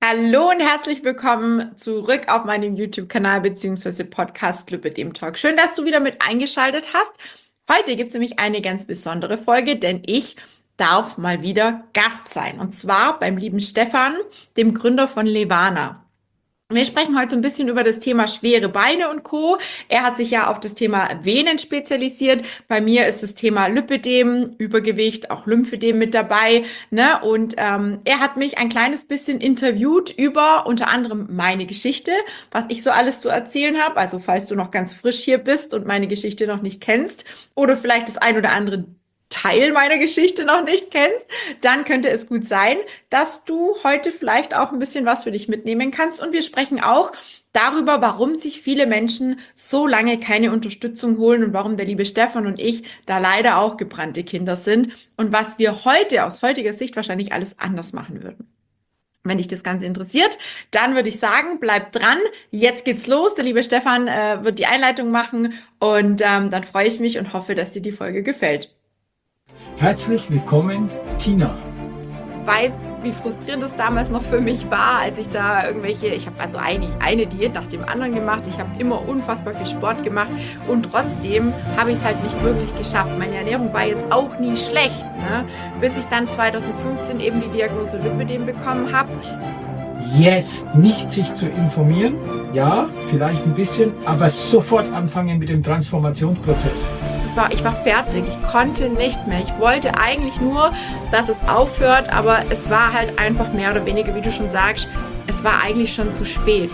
Hallo und herzlich willkommen zurück auf meinem YouTube-Kanal bzw. Podcast Lübbedem Talk. Schön, dass du wieder mit eingeschaltet hast. Heute gibt es nämlich eine ganz besondere Folge, denn ich darf mal wieder Gast sein. Und zwar beim lieben Stefan, dem Gründer von Levana. Wir sprechen heute so ein bisschen über das Thema schwere Beine und Co. Er hat sich ja auf das Thema Venen spezialisiert. Bei mir ist das Thema Lipödem, Übergewicht, auch Lymphödem mit dabei. Ne? Und er hat mich ein kleines bisschen interviewt über unter anderem meine Geschichte, was ich so alles zu erzählen habe. Also falls du noch ganz frisch hier bist und meine Geschichte noch nicht kennst oder vielleicht das ein oder andere Teil meiner Geschichte noch nicht kennst, dann könnte es gut sein, dass du heute vielleicht auch ein bisschen was für dich mitnehmen kannst. Und wir sprechen auch darüber, warum sich viele Menschen so lange keine Unterstützung holen und warum der liebe Stefan und ich da leider auch gebrannte Kinder sind und was wir heute aus heutiger Sicht wahrscheinlich alles anders machen würden. Wenn dich das Ganze interessiert, dann würde ich sagen, bleib dran. Jetzt geht's los. Der liebe Stefan wird die Einleitung machen und dann freue ich mich und hoffe, dass dir die Folge gefällt. Herzlich willkommen, Tina. Weiß, wie frustrierend es damals noch für mich war, als ich da ich habe also eigentlich eine Diät nach dem anderen gemacht, ich habe immer unfassbar viel Sport gemacht und trotzdem habe ich es halt nicht wirklich geschafft. Meine Ernährung war jetzt auch nie schlecht, ne? Bis ich dann 2015 eben die Diagnose Lipödem bekommen habe. Jetzt nicht sich zu informieren, ja, vielleicht ein bisschen, aber sofort anfangen mit dem Transformationsprozess. Ich war fertig, ich konnte nicht mehr. Ich wollte eigentlich nur, dass es aufhört, aber es war halt einfach mehr oder weniger, wie du schon sagst, es war eigentlich schon zu spät.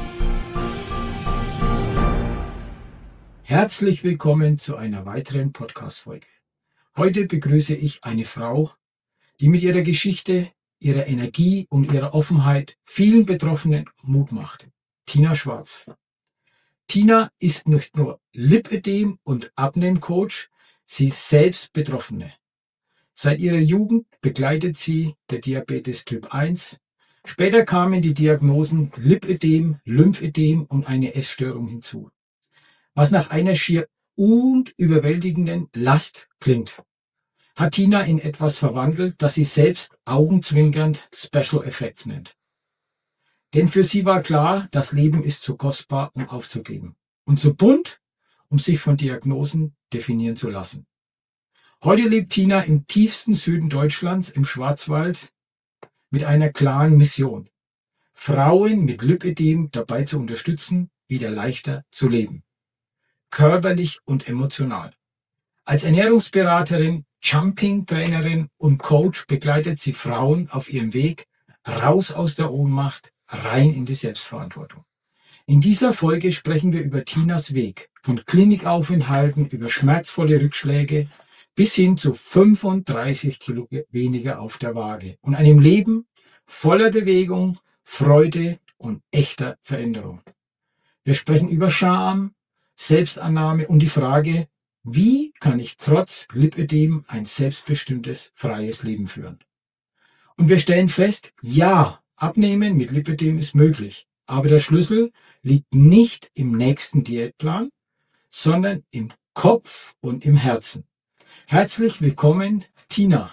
Herzlich willkommen zu einer weiteren Podcast-Folge. Heute begrüße ich eine Frau, die mit ihrer Geschichte, ihrer Energie und ihrer Offenheit vielen Betroffenen Mut macht. Tina Schwarz. Tina ist nicht nur Lipödem- und Abnehmcoach, sie ist selbst Betroffene. Seit ihrer Jugend begleitet sie der Diabetes Typ 1. Später kamen die Diagnosen Lipödem, Lymphödem und eine Essstörung hinzu, was nach einer schier überwältigenden Last klingt, hat Tina in etwas verwandelt, das sie selbst augenzwinkernd Special Effects nennt. Denn für sie war klar, das Leben ist zu kostbar, um aufzugeben, und zu bunt, um sich von Diagnosen definieren zu lassen. Heute lebt Tina im tiefsten Süden Deutschlands, im Schwarzwald, mit einer klaren Mission: Frauen mit Lipödem dabei zu unterstützen, wieder leichter zu leben, körperlich und emotional. Als Ernährungsberaterin, Jumping-Trainerin und Coach begleitet sie Frauen auf ihrem Weg raus aus der Ohnmacht, rein in die Selbstverantwortung. In dieser Folge sprechen wir über Tinas Weg, von Klinikaufenthalten über schmerzvolle Rückschläge bis hin zu 35 Kilo weniger auf der Waage und einem Leben voller Bewegung, Freude und echter Veränderung. Wir sprechen über Scham, Selbstannahme und die Frage, wie kann ich trotz Lipödem ein selbstbestimmtes, freies Leben führen? Und wir stellen fest, ja, Abnehmen mit Lipödem ist möglich, aber der Schlüssel liegt nicht im nächsten Diätplan, sondern im Kopf und im Herzen. Herzlich willkommen, Tina.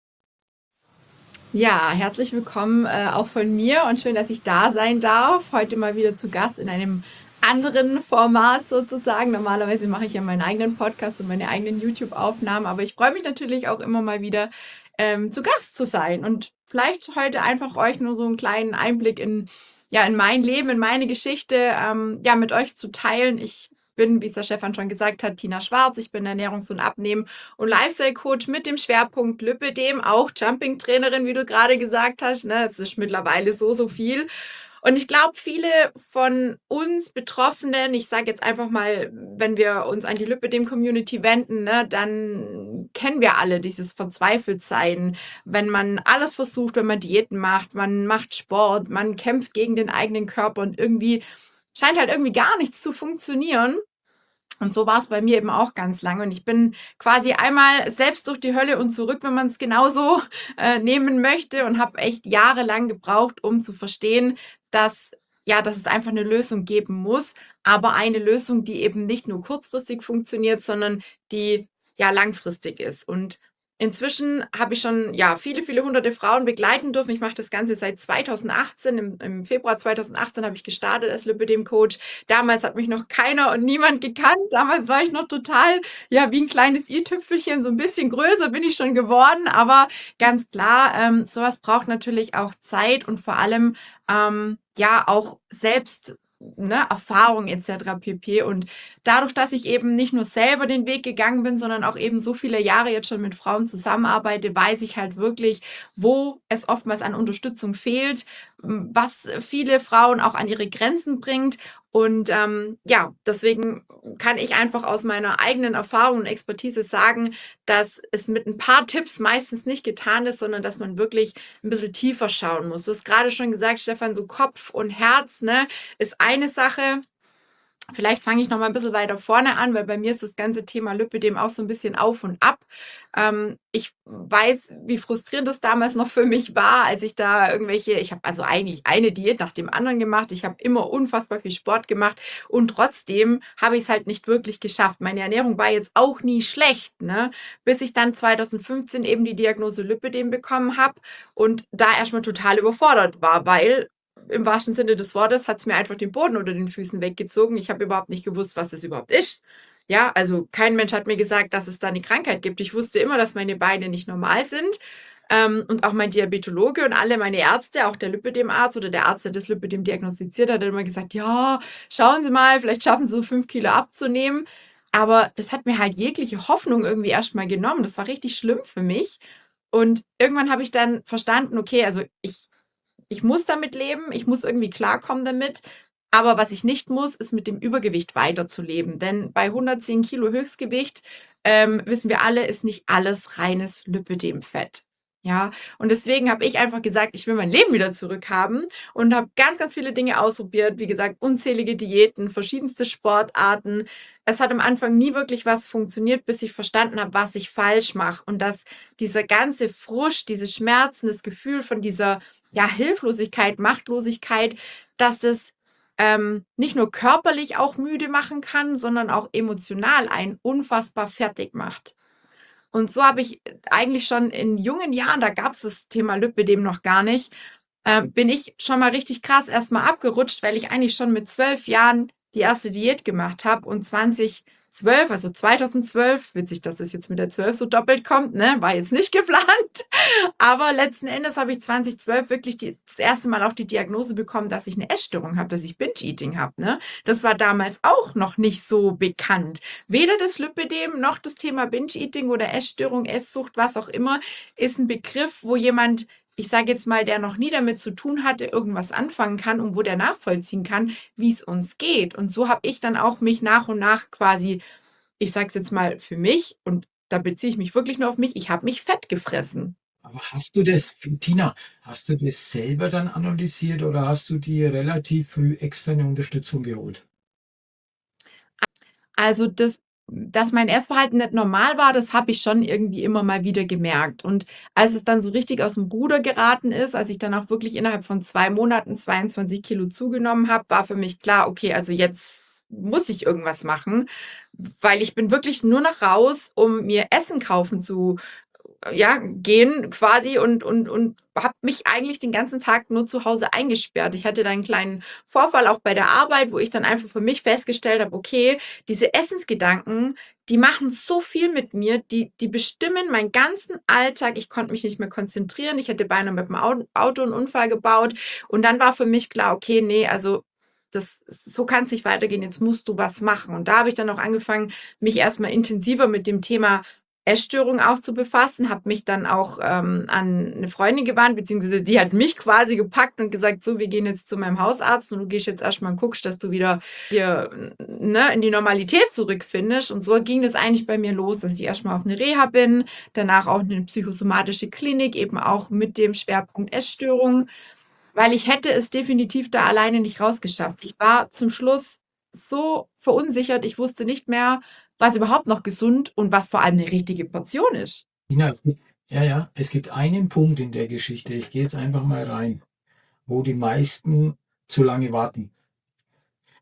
Ja, herzlich willkommen auch von mir und schön, dass ich da sein darf. Heute mal wieder zu Gast in einem anderen Format sozusagen. Normalerweise mache ich ja meinen eigenen Podcast und meine eigenen YouTube-Aufnahmen, aber ich freue mich natürlich auch immer mal wieder zu Gast zu sein und vielleicht heute einfach euch nur so einen kleinen Einblick in mein Leben, in meine Geschichte, mit euch zu teilen. Ich bin, wie es der Stefan schon gesagt hat, Tina Schwarz. Ich bin Ernährungs- und Abnehmen- und Lifestyle-Coach mit dem Schwerpunkt Lipödem, auch Jumping-Trainerin, wie du gerade gesagt hast. Ne? Es ist mittlerweile so viel. Und ich glaube, viele von uns Betroffenen, ich sage jetzt einfach mal, wenn wir uns an die Lipödem-Community wenden, ne, dann kennen wir alle dieses Verzweifeltsein, wenn man alles versucht, wenn man Diäten macht, man macht Sport, man kämpft gegen den eigenen Körper und irgendwie scheint halt irgendwie gar nichts zu funktionieren. Und so war es bei mir eben auch ganz lange. Und ich bin quasi einmal selbst durch die Hölle und zurück, wenn man es genauso nehmen möchte, und habe echt jahrelang gebraucht, um zu verstehen, dass dass es einfach eine Lösung geben muss, aber eine Lösung, die eben nicht nur kurzfristig funktioniert, sondern die ja langfristig ist. Und Inzwischen habe ich schon, ja, viele, viele hunderte Frauen begleiten dürfen. Ich mache das Ganze seit 2018. Im Februar 2018 habe ich gestartet als Lipödem-Coach. Damals hat mich noch keiner und niemand gekannt. Damals war ich noch total, ja, wie ein kleines i-Tüpfelchen. So ein bisschen größer bin ich schon geworden. Aber ganz klar, sowas braucht natürlich auch Zeit und vor allem, ja, auch selbst, ne, Erfahrung etc. pp. Und dadurch, dass ich eben nicht nur selber den Weg gegangen bin, sondern auch eben so viele Jahre jetzt schon mit Frauen zusammenarbeite, weiß ich halt wirklich, wo es oftmals an Unterstützung fehlt, was viele Frauen auch an ihre Grenzen bringt. Und ja, deswegen kann ich einfach aus meiner eigenen Erfahrung und Expertise sagen, dass es mit ein paar Tipps meistens nicht getan ist, sondern dass man wirklich ein bisschen tiefer schauen muss. Du hast gerade schon gesagt, Stefan, so Kopf und Herz, ne, ist eine Sache. Vielleicht fange ich noch mal ein bisschen weiter vorne an, weil bei mir ist das ganze Thema Lipödem auch so ein bisschen auf und ab. Ich weiß, wie frustrierend das damals noch für mich war, als ich da ich habe also eigentlich eine Diät nach dem anderen gemacht. Ich habe immer unfassbar viel Sport gemacht und trotzdem habe ich es halt nicht wirklich geschafft. Meine Ernährung war jetzt auch nie schlecht, ne? Bis ich dann 2015 eben die Diagnose Lipödem bekommen habe und da erst mal total überfordert war, weil im wahrsten Sinne des Wortes hat es mir einfach den Boden unter den Füßen weggezogen. Ich habe überhaupt nicht gewusst, was das überhaupt ist. Ja, also kein Mensch hat mir gesagt, dass es da eine Krankheit gibt. Ich wusste immer, dass meine Beine nicht normal sind. Und auch mein Diabetologe und alle meine Ärzte, auch der Lipödemarzt oder der Arzt, der das Lipödem diagnostiziert hat, hat immer gesagt, ja, schauen Sie mal, vielleicht schaffen Sie so 5 Kilo abzunehmen. Aber das hat mir halt jegliche Hoffnung irgendwie erstmal genommen. Das war richtig schlimm für mich. Und irgendwann habe ich dann verstanden, okay, also ich muss damit leben, ich muss irgendwie klarkommen damit. Aber was ich nicht muss, ist mit dem Übergewicht weiterzuleben. Denn bei 110 Kilo Höchstgewicht, wissen wir alle, ist nicht alles reines Lipödemfett. Ja, und deswegen habe ich einfach gesagt, ich will mein Leben wieder zurückhaben und habe ganz, ganz viele Dinge ausprobiert. Wie gesagt, unzählige Diäten, verschiedenste Sportarten. Es hat am Anfang nie wirklich was funktioniert, bis ich verstanden habe, was ich falsch mache und dass dieser ganze Frust, diese Schmerzen, das Gefühl von dieser ja, Hilflosigkeit, Machtlosigkeit, dass das nicht nur körperlich auch müde machen kann, sondern auch emotional einen unfassbar fertig macht. Und so habe ich eigentlich schon in jungen Jahren, da gab es das Thema Lipödem noch gar nicht, bin ich schon mal richtig krass erstmal abgerutscht, weil ich eigentlich schon mit 12 Jahren die erste Diät gemacht habe und 2012, also 2012, witzig, dass das jetzt mit der 12 so doppelt kommt, ne, war jetzt nicht geplant, aber letzten Endes habe ich 2012 wirklich das erste Mal auch die Diagnose bekommen, dass ich eine Essstörung habe, dass ich Binge-Eating habe, ne. Das war damals auch noch nicht so bekannt. Weder das Lipödem noch das Thema Binge-Eating oder Essstörung, Esssucht, was auch immer, ist ein Begriff, wo jemand, ich sage jetzt mal, der noch nie damit zu tun hatte, irgendwas anfangen kann und wo der nachvollziehen kann, wie es uns geht. Und so habe ich dann auch mich nach und nach quasi, ich sage es jetzt mal für mich, und da beziehe ich mich wirklich nur auf mich, ich habe mich fett gefressen. Aber hast du das, Tina, hast du das selber dann analysiert oder hast du dir relativ früh externe Unterstützung geholt? Also dass mein Essverhalten nicht normal war, das habe ich schon irgendwie immer mal wieder gemerkt. Und als es dann so richtig aus dem Ruder geraten ist, als ich dann auch wirklich innerhalb von 2 Monaten 22 Kilo zugenommen habe, war für mich klar, okay, also jetzt muss ich irgendwas machen, weil ich bin wirklich nur noch raus, um mir Essen kaufen zu ja, gehen quasi und habe mich eigentlich den ganzen Tag nur zu Hause eingesperrt. Ich hatte dann einen kleinen Vorfall auch bei der Arbeit, wo ich dann einfach für mich festgestellt habe, okay, diese Essensgedanken, die machen so viel mit mir, die bestimmen meinen ganzen Alltag. Ich konnte mich nicht mehr konzentrieren. Ich hätte beinahe mit dem Auto einen Unfall gebaut. Und dann war für mich klar, okay, nee, also so kann es nicht weitergehen. Jetzt musst du was machen. Und da habe ich dann auch angefangen, mich erstmal intensiver mit dem Thema Essstörung auch zu befassen, habe mich dann auch an eine Freundin gewandt, beziehungsweise die hat mich quasi gepackt und gesagt, so, wir gehen jetzt zu meinem Hausarzt und du gehst jetzt erstmal und guckst, dass du wieder hier ne, in die Normalität zurückfindest. Und so ging das eigentlich bei mir los, dass ich erstmal auf eine Reha bin, danach auch eine psychosomatische Klinik, eben auch mit dem Schwerpunkt Essstörung, weil ich hätte es definitiv da alleine nicht rausgeschafft. Ich war zum Schluss so verunsichert, ich wusste nicht mehr, was überhaupt noch gesund und was vor allem eine richtige Portion ist. Tina, es gibt einen Punkt in der Geschichte, ich gehe jetzt einfach mal rein, wo die meisten zu lange warten.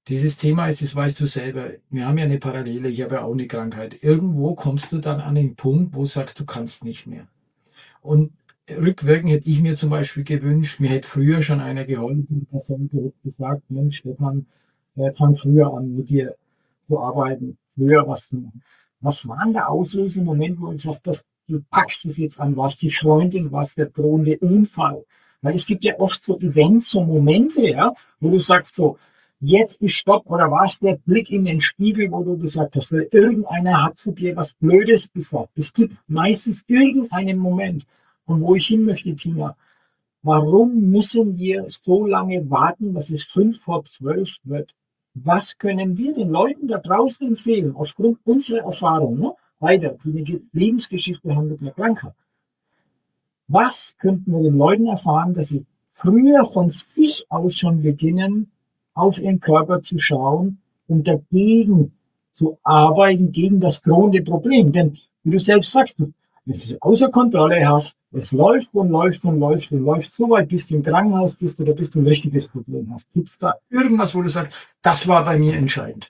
Dieses Thema ist, das weißt du selber, wir haben ja eine Parallele, ich habe ja auch eine Krankheit. Irgendwo kommst du dann an den Punkt, wo du sagst, du kannst nicht mehr. Und rückwirkend hätte ich mir zum Beispiel gewünscht, mir hätte früher schon einer geholfen, der hätte gesagt, Mensch, Stefan, fang früher an, mit dir zu arbeiten, früher was zu machen. Was war denn der auslösende Moment, wo du gesagt hast, du packst es jetzt an, was die Freundin, was der drohende Unfall? Weil es gibt ja oft so Events, so Momente, ja, wo du sagst so, jetzt ist Stopp, oder war es der Blick in den Spiegel, wo du gesagt hast, weil irgendeiner hat zu dir was Blödes gesagt. Es gibt meistens irgendeinen Moment. Und wo ich hin möchte, Tina, warum müssen wir so lange warten, dass es 5 vor 12 wird? Was können wir den Leuten da draußen empfehlen, aufgrund unserer Erfahrung, ne? Weiter, die eine Lebensgeschichte haben mit einer Krankheit? Was könnten wir den Leuten erfahren, dass sie früher von sich aus schon beginnen, auf ihren Körper zu schauen und dagegen zu arbeiten, gegen das drohende Problem? Denn, wie du selbst sagst, wenn du es außer Kontrolle hast, es läuft und läuft und läuft und läuft so weit, bis du im Krankenhaus bist oder bis du ein richtiges Problem hast. Gibt es da irgendwas, wo du sagst, das war bei mir entscheidend?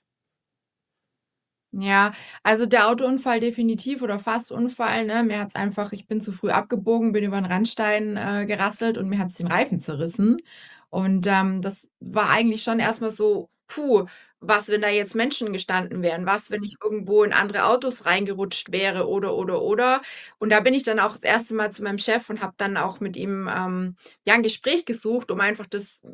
Ja, also der Autounfall definitiv oder fast Unfall, ne? Mir hat's einfach Ich bin zu früh abgebogen, bin über 'n Randstein, gerasselt und mir hat's den Reifen zerrissen. Und, das war eigentlich schon erst mal so: „Puh, was, wenn da jetzt Menschen gestanden wären? Was, wenn ich irgendwo in andere Autos reingerutscht wäre?“ Oder. Und da bin ich dann auch das erste Mal zu meinem Chef und habe dann auch mit ihm, ja, 'n Gespräch gesucht, um einfach das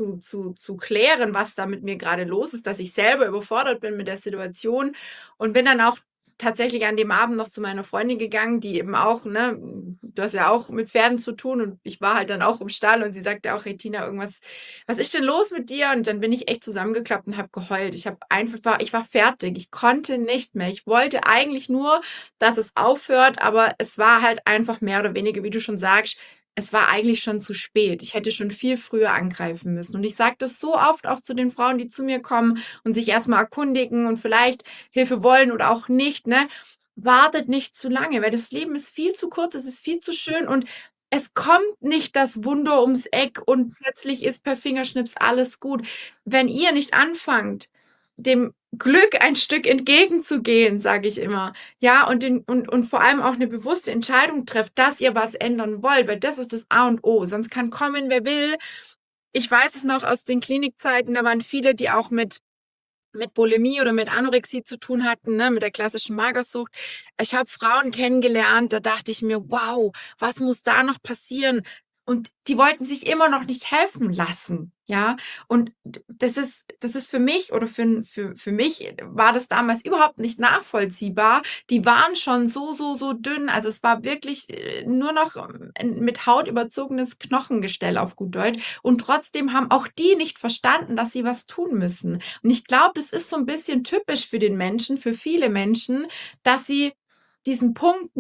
zu klären, was da mit mir grade los ist, dass ich selber überfordert bin mit der Situation. Und bin dann auch tatsächlich an dem Abend noch zu meiner Freundin gegangen, die eben auch, ne, du hast ja auch mit Pferden zu tun und ich war halt dann auch im Stall und sie sagte auch: „Hey Tina, was ist denn los mit dir?“ Und dann bin ich echt zusammengeklappt und habe geheult. Ich war fertig. Ich konnte nicht mehr. Ich wollte eigentlich nur, dass es aufhört, aber es war halt einfach mehr oder weniger, wie du schon sagst, es war eigentlich schon zu spät. Ich hätte schon viel früher angreifen müssen. Und ich sage das so oft auch zu den Frauen, die zu mir kommen und sich erst mal erkundigen und vielleicht Hilfe wollen oder auch nicht, ne? Wartet nicht zu lange, weil das Leben ist viel zu kurz, es ist viel zu schön und es kommt nicht das Wunder ums Eck und plötzlich ist per Fingerschnips alles gut. Wenn ihr nicht anfangt, dem Glück ein Stück entgegenzugehen, sage ich immer, ja, und vor allem auch 'ne bewusste Entscheidung trefft, dass ihr was ändern wollt, weil das ist das A und O. Sonst kann kommen, wer will. Ich weiß es noch aus den Klinikzeiten, da waren viele, die auch mit Bulimie oder mit Anorexie zu tun hatten, ne, mit der klassischen Magersucht. Ich habe Frauen kennengelernt, da dachte ich mir: „Wow, was muss da noch passieren?“ Und die wollten sich immer noch nicht helfen lassen, ja? Und das ist für mich oder für mich war das damals überhaupt nicht nachvollziehbar. Die waren schon so dünn. Also, es war wirklich, nur noch, 'n mit Haut überzogenes Knochengestell auf gut Deutsch. Und trotzdem haben auch die nicht verstanden, dass sie was tun müssen. Und ich glaube, das ist so ein bisschen typisch für den Menschen, für viele Menschen, dass sie diesen Punkt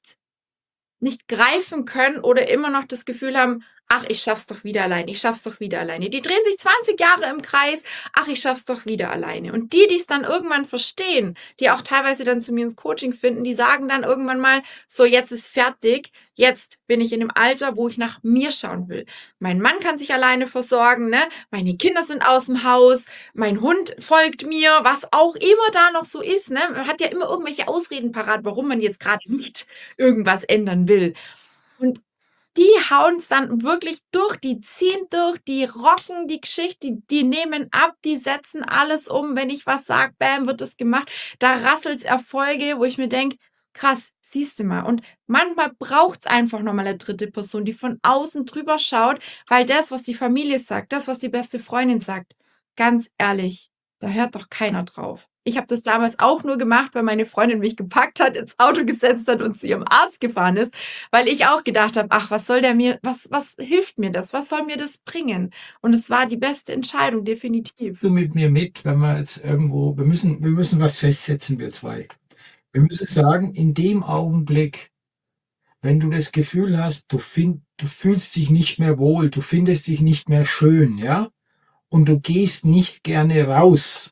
nicht greifen können oder immer noch das Gefühl haben: „Ach, ich schaff's doch wieder alleine, ich schaff's doch wieder alleine.“ Die drehen sich 20 Jahre im Kreis: „Ach, ich schaff's doch wieder alleine.“ Und die, die's dann irgendwann verstehen, die auch teilweise dann zu mir ins Coaching finden, die sagen dann irgendwann mal: „So, jetzt ist fertig. Jetzt bin ich in dem Alter, wo ich nach mir schauen will. Mein Mann kann sich alleine versorgen, ne? Meine Kinder sind aus'm Haus, mein Hund folgt mir“, was auch immer da noch so ist, ne? Man hat ja immer irgendwelche Ausreden parat, warum man jetzt grade nicht irgendwas ändern will. Und die hauen's dann wirklich durch, die ziehen durch, die rocken die Geschichte, die nehmen ab, die setzen alles um. Wenn ich was sage, bäm, wird das gemacht. Da rasselt's Erfolge, wo ich mir denke: „Krass, siehst du mal.“ Und manchmal braucht's einfach noch mal 'ne dritte Person, die von außen drüber schaut, weil das, was die Familie sagt, das, was die beste Freundin sagt, ganz ehrlich, da hört doch keiner drauf. Ich habe das damals auch nur gemacht, weil meine Freundin mich gepackt hat, ins Auto gesetzt hat und zu ihrem Arzt gefahren ist, weil ich auch gedacht habe: „Ach, was soll der mir was hilft mir das? Was soll mir das bringen?“ Und es war die beste Entscheidung, definitiv. Du mit mir mit, wenn wir jetzt irgendwo, wir müssen was festsetzen, wir zwei. Wir müssen sagen, in dem Augenblick, wenn du das Gefühl hast, du fühlst dich nicht mehr wohl, du findest dich nicht mehr schön, ja, und du gehst nicht gerne raus,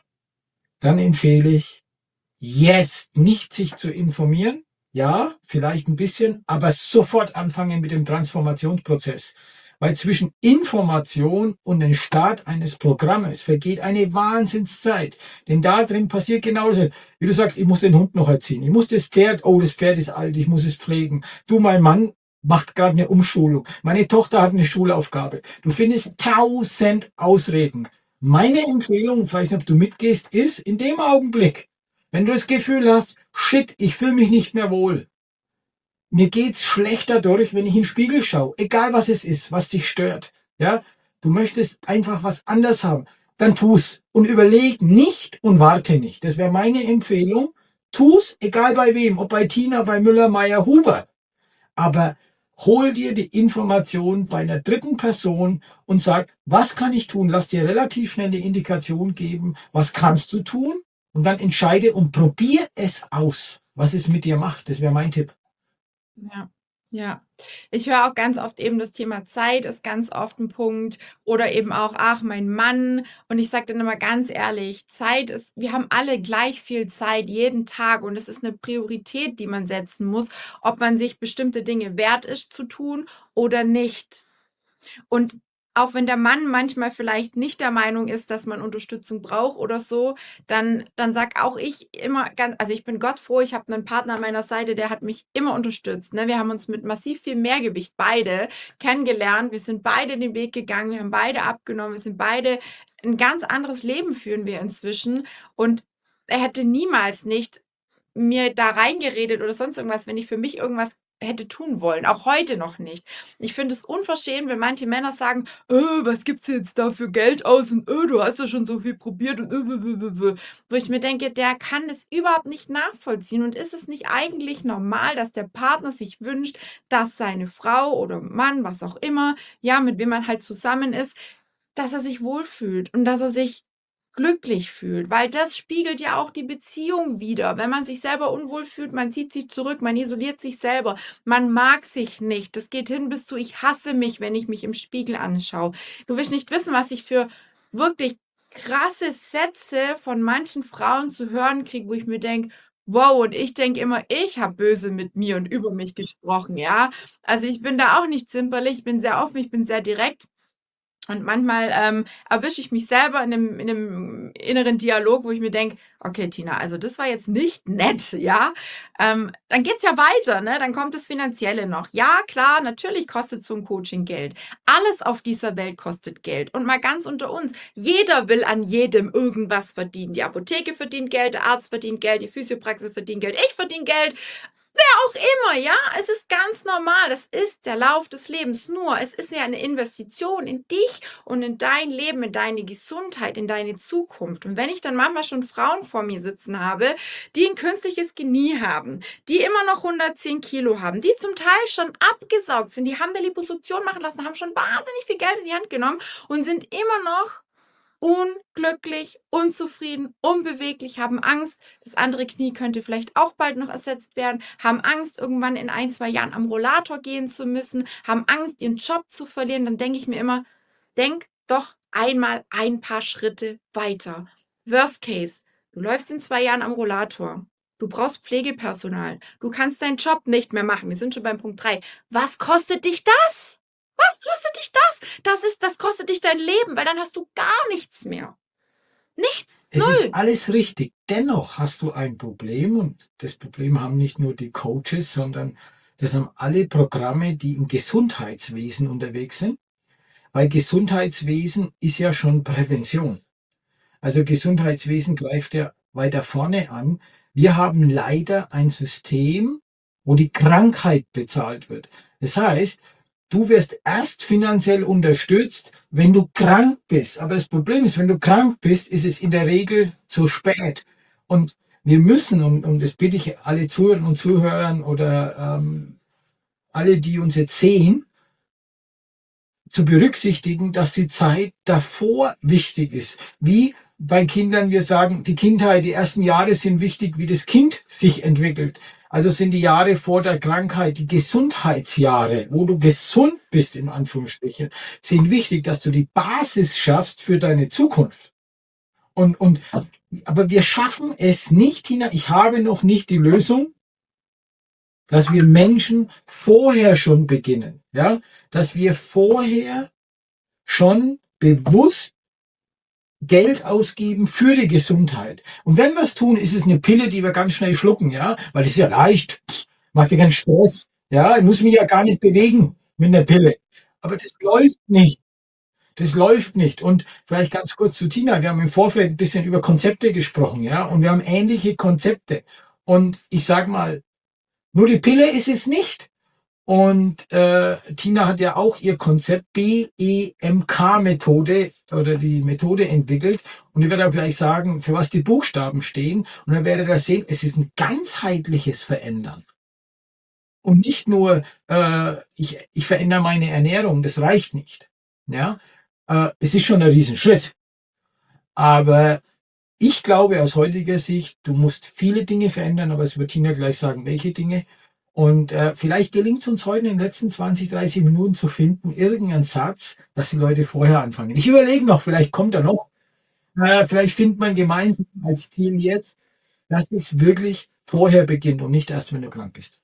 dann empfehle ich, jetzt nicht sich zu informieren, ja, vielleicht ein bisschen, aber sofort anfangen mit dem Transformationsprozess. Weil zwischen Information und dem Start eines Programmes vergeht eine Wahnsinnszeit. Denn da drin passiert genauso. Wie du sagst, ich muss den Hund noch erziehen. Ich muss das Pferd, oh, das Pferd ist alt, ich muss es pflegen. Du, mein Mann macht gerade eine Umschulung. Meine Tochter hat eine Schulaufgabe. Du findest 1000 Ausreden. Meine Empfehlung, ich weiß nicht, ob du mitgehst, ist in dem Augenblick, wenn du das Gefühl hast, shit, ich fühle mich nicht mehr wohl. Mir geht's schlechter durch, wenn ich in den Spiegel schaue. Egal was es ist, was dich stört. Ja, du möchtest einfach was anderes haben. Dann tu's und überleg nicht und warte nicht. Das wäre meine Empfehlung. Tu's, egal bei wem, ob bei Tina, bei Müller, Meier, Huber. Aber hol dir die Information bei einer dritten Person und sag, was kann ich tun? Lass dir relativ schnell eine Indikation geben, was kannst du tun? Und dann entscheide und probier es aus, was es mit dir macht. Das wäre mein Tipp. Ja, ja. Ich höre auch ganz oft eben, das Thema Zeit ist ganz oft ein Punkt oder eben auch, ach, mein Mann. Und ich sage dann immer ganz ehrlich, Zeit ist, wir haben alle gleich viel Zeit jeden Tag und es ist eine Priorität, die man setzen muss, ob man sich bestimmte Dinge wert ist zu tun oder nicht. Und auch wenn der Mann manchmal vielleicht nicht der Meinung ist, dass man Unterstützung braucht oder so, dann sag auch ich immer ganz, also ich bin Gott froh, ich habe einen Partner an meiner Seite, der hat mich immer unterstützt. Ne? Wir haben uns mit massiv viel Mehrgewicht beide kennengelernt. Wir sind beide den Weg gegangen, wir haben beide abgenommen, wir sind beide ein ganz anderes Leben führen wir inzwischen. Und er hätte niemals nicht mir da reingeredet oder sonst irgendwas, wenn ich für mich irgendwas hätte tun wollen. Auch heute noch nicht. Ich finde es unverschämt, wenn manche Männer sagen, was gibt's jetzt da für Geld aus und du hast ja schon so viel probiert und wo ich mir denke, der kann es überhaupt nicht nachvollziehen. Und ist es nicht eigentlich normal, dass der Partner sich wünscht, dass seine Frau oder Mann, was auch immer, ja, mit wem man halt zusammen ist, dass er sich wohlfühlt und dass er sich glücklich fühlt, weil das spiegelt ja auch die Beziehung wider. Wenn man sich selber unwohl fühlt, man zieht sich zurück, man isoliert sich selber, man mag sich nicht. Das geht hin bis zu, ich hasse mich, wenn ich mich im Spiegel anschaue. Du willst nicht wissen, was ich für wirklich krasse Sätze von manchen Frauen zu hören kriege, wo ich mir denke, wow, und ich denke immer, ich habe böse mit mir und über mich gesprochen, ja. Also ich bin da auch nicht zimperlich, ich bin sehr offen, ich bin sehr direkt. Und manchmal erwische ich mich selber in einem inneren Dialog, wo ich mir denke, okay, Tina, also das war jetzt nicht nett, ja. Dann geht's ja weiter, ne? Dann kommt das Finanzielle noch. Ja, klar, natürlich kostet so ein Coaching Geld. Alles auf dieser Welt kostet Geld. Und mal ganz unter uns, jeder will an jedem irgendwas verdienen. Die Apotheke verdient Geld, der Arzt verdient Geld, die Physiopraxis verdient Geld, ich verdiene Geld. Wer auch immer, ja, es ist ganz normal. Das ist der Lauf des Lebens. Nur, es ist ja eine Investition in dich und in dein Leben, in deine Gesundheit, in deine Zukunft. Und wenn ich dann manchmal schon Frauen vor mir sitzen habe, die ein künstliches Genie haben, die immer noch 110 Kilo haben, die zum Teil schon abgesaugt sind, die haben eine Liposuktion machen lassen, haben schon wahnsinnig viel Geld in die Hand genommen und sind immer noch unglücklich, unzufrieden, unbeweglich, haben Angst, das andere Knie könnte vielleicht auch bald noch ersetzt werden, haben Angst, irgendwann in 1, 2 Jahren am Rollator gehen zu müssen, haben Angst, ihren Job zu verlieren. Dann denke ich mir immer, denk doch einmal ein paar Schritte weiter. Worst case, du läufst in 2 Jahren am Rollator. Du brauchst Pflegepersonal. Du kannst deinen Job nicht mehr machen. Wir sind schon beim Punkt 3. Was kostet dich das? Was kostet dich das? Das kostet dich dein Leben, weil dann hast du gar nichts mehr. Nichts. Es ist Null. alles richtig. Dennoch hast du ein Problem und das Problem haben nicht nur die Coaches, sondern das haben alle Programme, die im Gesundheitswesen unterwegs sind, weil Gesundheitswesen ist ja schon Prävention. Also Gesundheitswesen greift ja weiter vorne an. Wir haben leider ein System, wo die Krankheit bezahlt wird. Das heißt, du wirst erst finanziell unterstützt, wenn du krank bist. Aber das Problem ist, wenn du krank bist, ist es in der Regel zu spät. Und wir müssen, und das bitte ich alle Zuhörerinnen und Zuhörern oder alle, die uns jetzt sehen, zu berücksichtigen, dass die Zeit davor wichtig ist. Wie bei Kindern wir sagen, die Kindheit, die ersten Jahre sind wichtig, wie das Kind sich entwickelt. Also sind die Jahre vor der Krankheit, die Gesundheitsjahre, wo du gesund bist, in Anführungsstrichen, sind wichtig, dass du die Basis schaffst für deine Zukunft. Aber wir schaffen es nicht, Tina, ich habe noch nicht die Lösung, dass wir Menschen vorher schon beginnen, ja, dass wir vorher schon bewusst Geld ausgeben für die Gesundheit. Und wenn wir es tun, ist es eine Pille, die wir ganz schnell schlucken, ja, weil das ist ja leicht, macht ja keinen Stress, ja, ich muss mich ja gar nicht bewegen mit einer Pille. Aber das läuft nicht. Das läuft nicht. Und vielleicht ganz kurz zu Tina. Wir haben im Vorfeld ein bisschen über Konzepte gesprochen, ja, und wir haben ähnliche Konzepte. Und ich sage mal, nur die Pille ist es nicht. Und Tina hat ja auch ihr Konzept BEMK-Methode oder die Methode entwickelt. Und ich werde auch gleich sagen, für was die Buchstaben stehen. Und dann werdet ihr sehen, es ist ein ganzheitliches Verändern. Und nicht nur, ich verändere meine Ernährung, das reicht nicht. Ja, es ist schon ein Riesenschritt. Aber ich glaube aus heutiger Sicht, du musst viele Dinge verändern, aber es wird Tina gleich sagen, welche Dinge. Und vielleicht gelingt es uns heute in den letzten 20, 30 Minuten zu finden, irgendeinen Satz, dass die Leute vorher anfangen. Ich überlege noch, vielleicht kommt er noch. Vielleicht findet man gemeinsam als Team jetzt, dass es wirklich vorher beginnt und nicht erst, wenn du krank bist.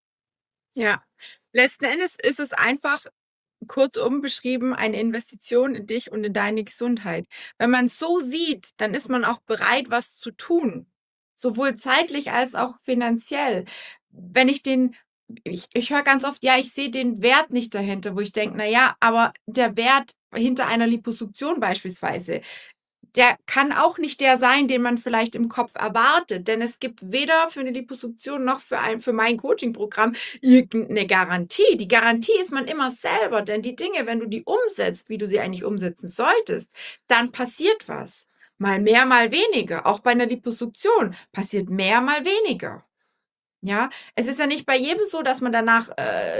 Ja, letzten Endes ist es einfach kurzum beschrieben eine Investition in dich und in deine Gesundheit. Wenn man es so sieht, dann ist man auch bereit, was zu tun, sowohl zeitlich als auch finanziell. Wenn ich den ich höre ganz oft: „Ja, ich sehe den Wert nicht dahinter", wo ich denke: „Na ja, aber der Wert hinter einer Liposuktion beispielsweise, der kann auch nicht der sein, den man vielleicht im Kopf erwartet, denn es gibt weder für eine Liposuktion noch für mein Coaching-Programm irgendeine Garantie. Die Garantie ist man immer selber, denn die Dinge, wenn du die umsetzt, wie du sie eigentlich umsetzen solltest, dann passiert was. Mal mehr, mal weniger. Auch bei einer Liposuktion passiert mehr, mal weniger. Ja, es ist ja nicht bei jedem so, dass man danach,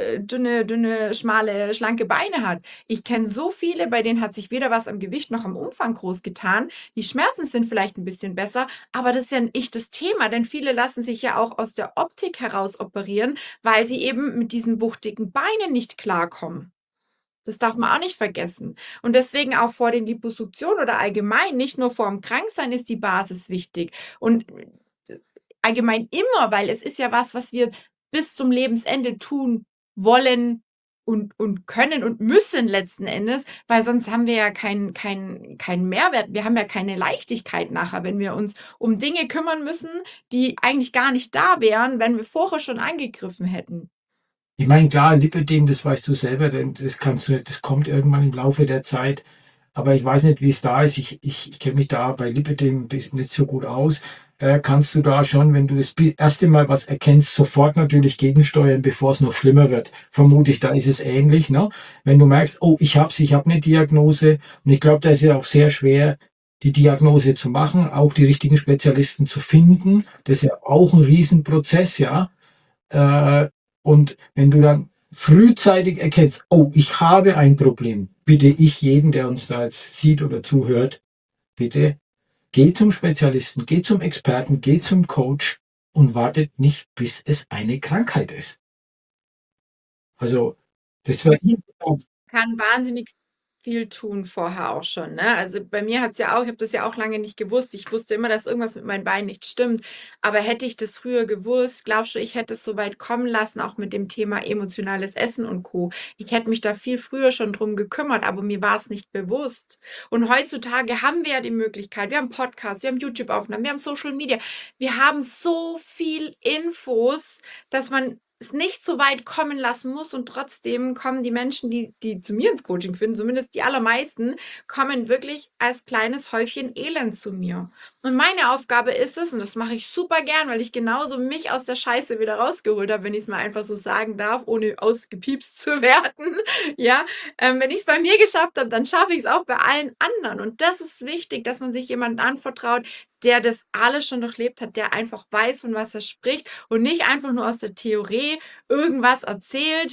dünne, schmale, schlanke Beine hat. Ich kenne so viele, bei denen hat sich weder was am Gewicht noch am Umfang groß getan. Die Schmerzen sind vielleicht ein bisschen besser, aber das ist ja nicht das Thema, denn viele lassen sich ja auch aus der Optik heraus operieren, weil sie eben mit diesen wuchtigen Beinen nicht klarkommen. Das darf man auch nicht vergessen. Und deswegen auch vor den Liposuktionen oder allgemein, nicht nur vorm Kranksein ist die Basis wichtig. Und allgemein immer, weil es ist ja was, was wir bis zum Lebensende tun wollen und können und müssen letzten Endes, weil sonst haben wir ja keinen Mehrwert. Wir haben ja keine Leichtigkeit nachher, wenn wir uns um Dinge kümmern müssen, die eigentlich gar nicht da wären, wenn wir vorher schon angegriffen hätten. Ich meine, klar, Lipödem, das weißt du selber, denn das kannst du nicht, das kommt irgendwann im Laufe der Zeit. Aber ich weiß nicht, wie es da ist. Ich kenne mich da bei Lipödem nicht so gut aus. Kannst du da schon, wenn du das erste Mal was erkennst, sofort natürlich gegensteuern, bevor es noch schlimmer wird? Vermute ich, da ist es ähnlich, ne? Wenn du merkst, oh, ich habe eine Diagnose. Und ich glaube, da ist ja auch sehr schwer, die Diagnose zu machen, auch die richtigen Spezialisten zu finden. Das ist ja auch ein Riesenprozess, ja. Äh, und wenn du dann frühzeitig erkennst, oh, ich habe ein Problem, bitte ich jeden, der uns da jetzt sieht oder zuhört, bitte geh zum Spezialisten, geh zum Experten, geh zum Coach und wartet nicht, bis es eine Krankheit ist. Also, das war Kann wahnsinnig viel tun vorher auch schon, ne? Also, bei mir hat's ja auch ich habe das ja auch lange nicht gewusst. Ich wusste immer, dass irgendwas mit meinen Beinen nicht stimmt. Aber hätte ich das früher gewusst, glaubst du, ich hätte es so weit kommen lassen, auch mit dem Thema emotionales Essen und Co. Ich hätte mich da viel früher schon drum gekümmert, aber mir war es nicht bewusst. Und heutzutage haben wir ja die Möglichkeit, wir haben Podcasts, wir haben YouTube-Aufnahmen, wir haben Social Media. Wir haben so viel Infos, dass man es nicht so weit kommen lassen muss und trotzdem kommen die Menschen, die zu mir ins Coaching finden, zumindest die allermeisten, kommen wirklich als kleines Häufchen Elend zu mir. Und meine Aufgabe ist es, und das mache ich super gern, weil ich genauso mich aus der Scheiße wieder rausgeholt habe, wenn ich es mal einfach so sagen darf, ohne ausgepiepst zu werden. Ja, wenn ich es bei mir geschafft habe, dann schaffe ich es auch bei allen anderen. Und das ist wichtig, dass man sich jemandem anvertraut, der das alles schon durchlebt hat, der einfach weiß, von was er spricht und nicht einfach nur aus der Theorie irgendwas erzählt,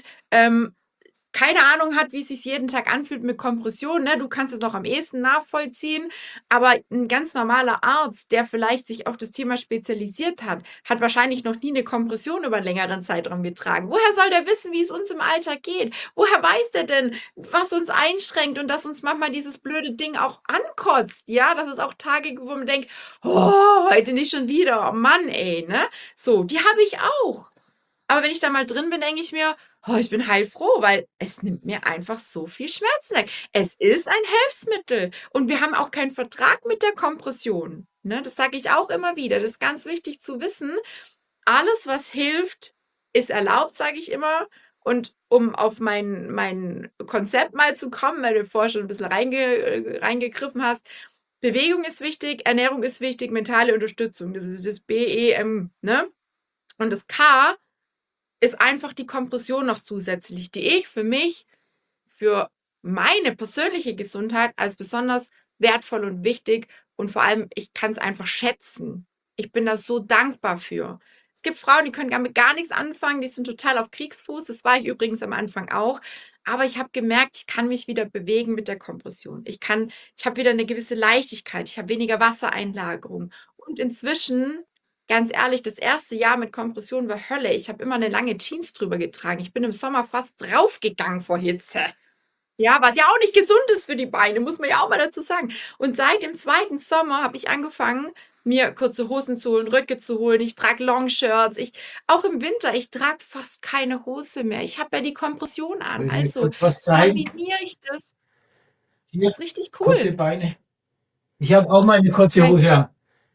keine Ahnung hat, wie es sich jeden Tag anfühlt mit Kompression, ne? Du kannst es noch am ehesten nachvollziehen, aber ein ganz normaler Arzt, der vielleicht sich auf das Thema spezialisiert hat, hat wahrscheinlich noch nie eine Kompression über einen längeren Zeitraum getragen. Woher soll der wissen, wie es uns im Alltag geht? Woher weiß der denn, was uns einschränkt und dass uns manchmal dieses blöde Ding auch ankotzt, ja? Dass es auch Tage gibt, wo man denkt: „Oh, heute nicht schon wieder. Oh Mann, ey", ne? So, die habe ich auch. Aber wenn ich da mal drin bin, denke ich mir, oh, ich bin heilfroh, weil es nimmt mir einfach so viel Schmerzen weg. Es ist ein Hilfsmittel und wir haben auch keinen Vertrag mit der Kompression. Ne? Das sage ich auch immer wieder. Das ist ganz wichtig zu wissen. Alles, was hilft, ist erlaubt, sage ich immer. Und um auf mein Konzept mal zu kommen, weil du vorher schon ein bisschen reingegriffen hast, Bewegung ist wichtig, Ernährung ist wichtig, mentale Unterstützung. Das ist das BEM, ne? Und das K ist einfach die Kompression noch zusätzlich, die ich für mich, für meine persönliche Gesundheit als besonders wertvoll und wichtig und vor allem, ich kann es einfach schätzen. Ich bin da so dankbar für. Es gibt Frauen, die können damit gar nichts anfangen, die sind total auf Kriegsfuß. Das war ich übrigens am Anfang auch. Aber ich habe gemerkt, ich kann mich wieder bewegen mit der Kompression. Ich habe wieder eine gewisse Leichtigkeit, ich habe weniger Wassereinlagerung. Und inzwischen, ganz ehrlich, das erste Jahr mit Kompression war Hölle. Ich habe immer eine lange Jeans drüber getragen. Ich bin im Sommer fast draufgegangen vor Hitze. Ja, was ja auch nicht gesund ist für die Beine, muss man ja auch mal dazu sagen. Und seit dem zweiten Sommer habe ich angefangen, mir kurze Hosen zu holen, Röcke zu holen. Ich trage Longshirts. Auch im Winter, ich trage fast keine Hose mehr. Ich habe ja die Kompression Soll an. ich mir Also kurz was zeigen? kombiniere ich das. Das Hier, ist richtig kurze cool. Beine. Ich habe auch mal eine kurze Ja, Hose an.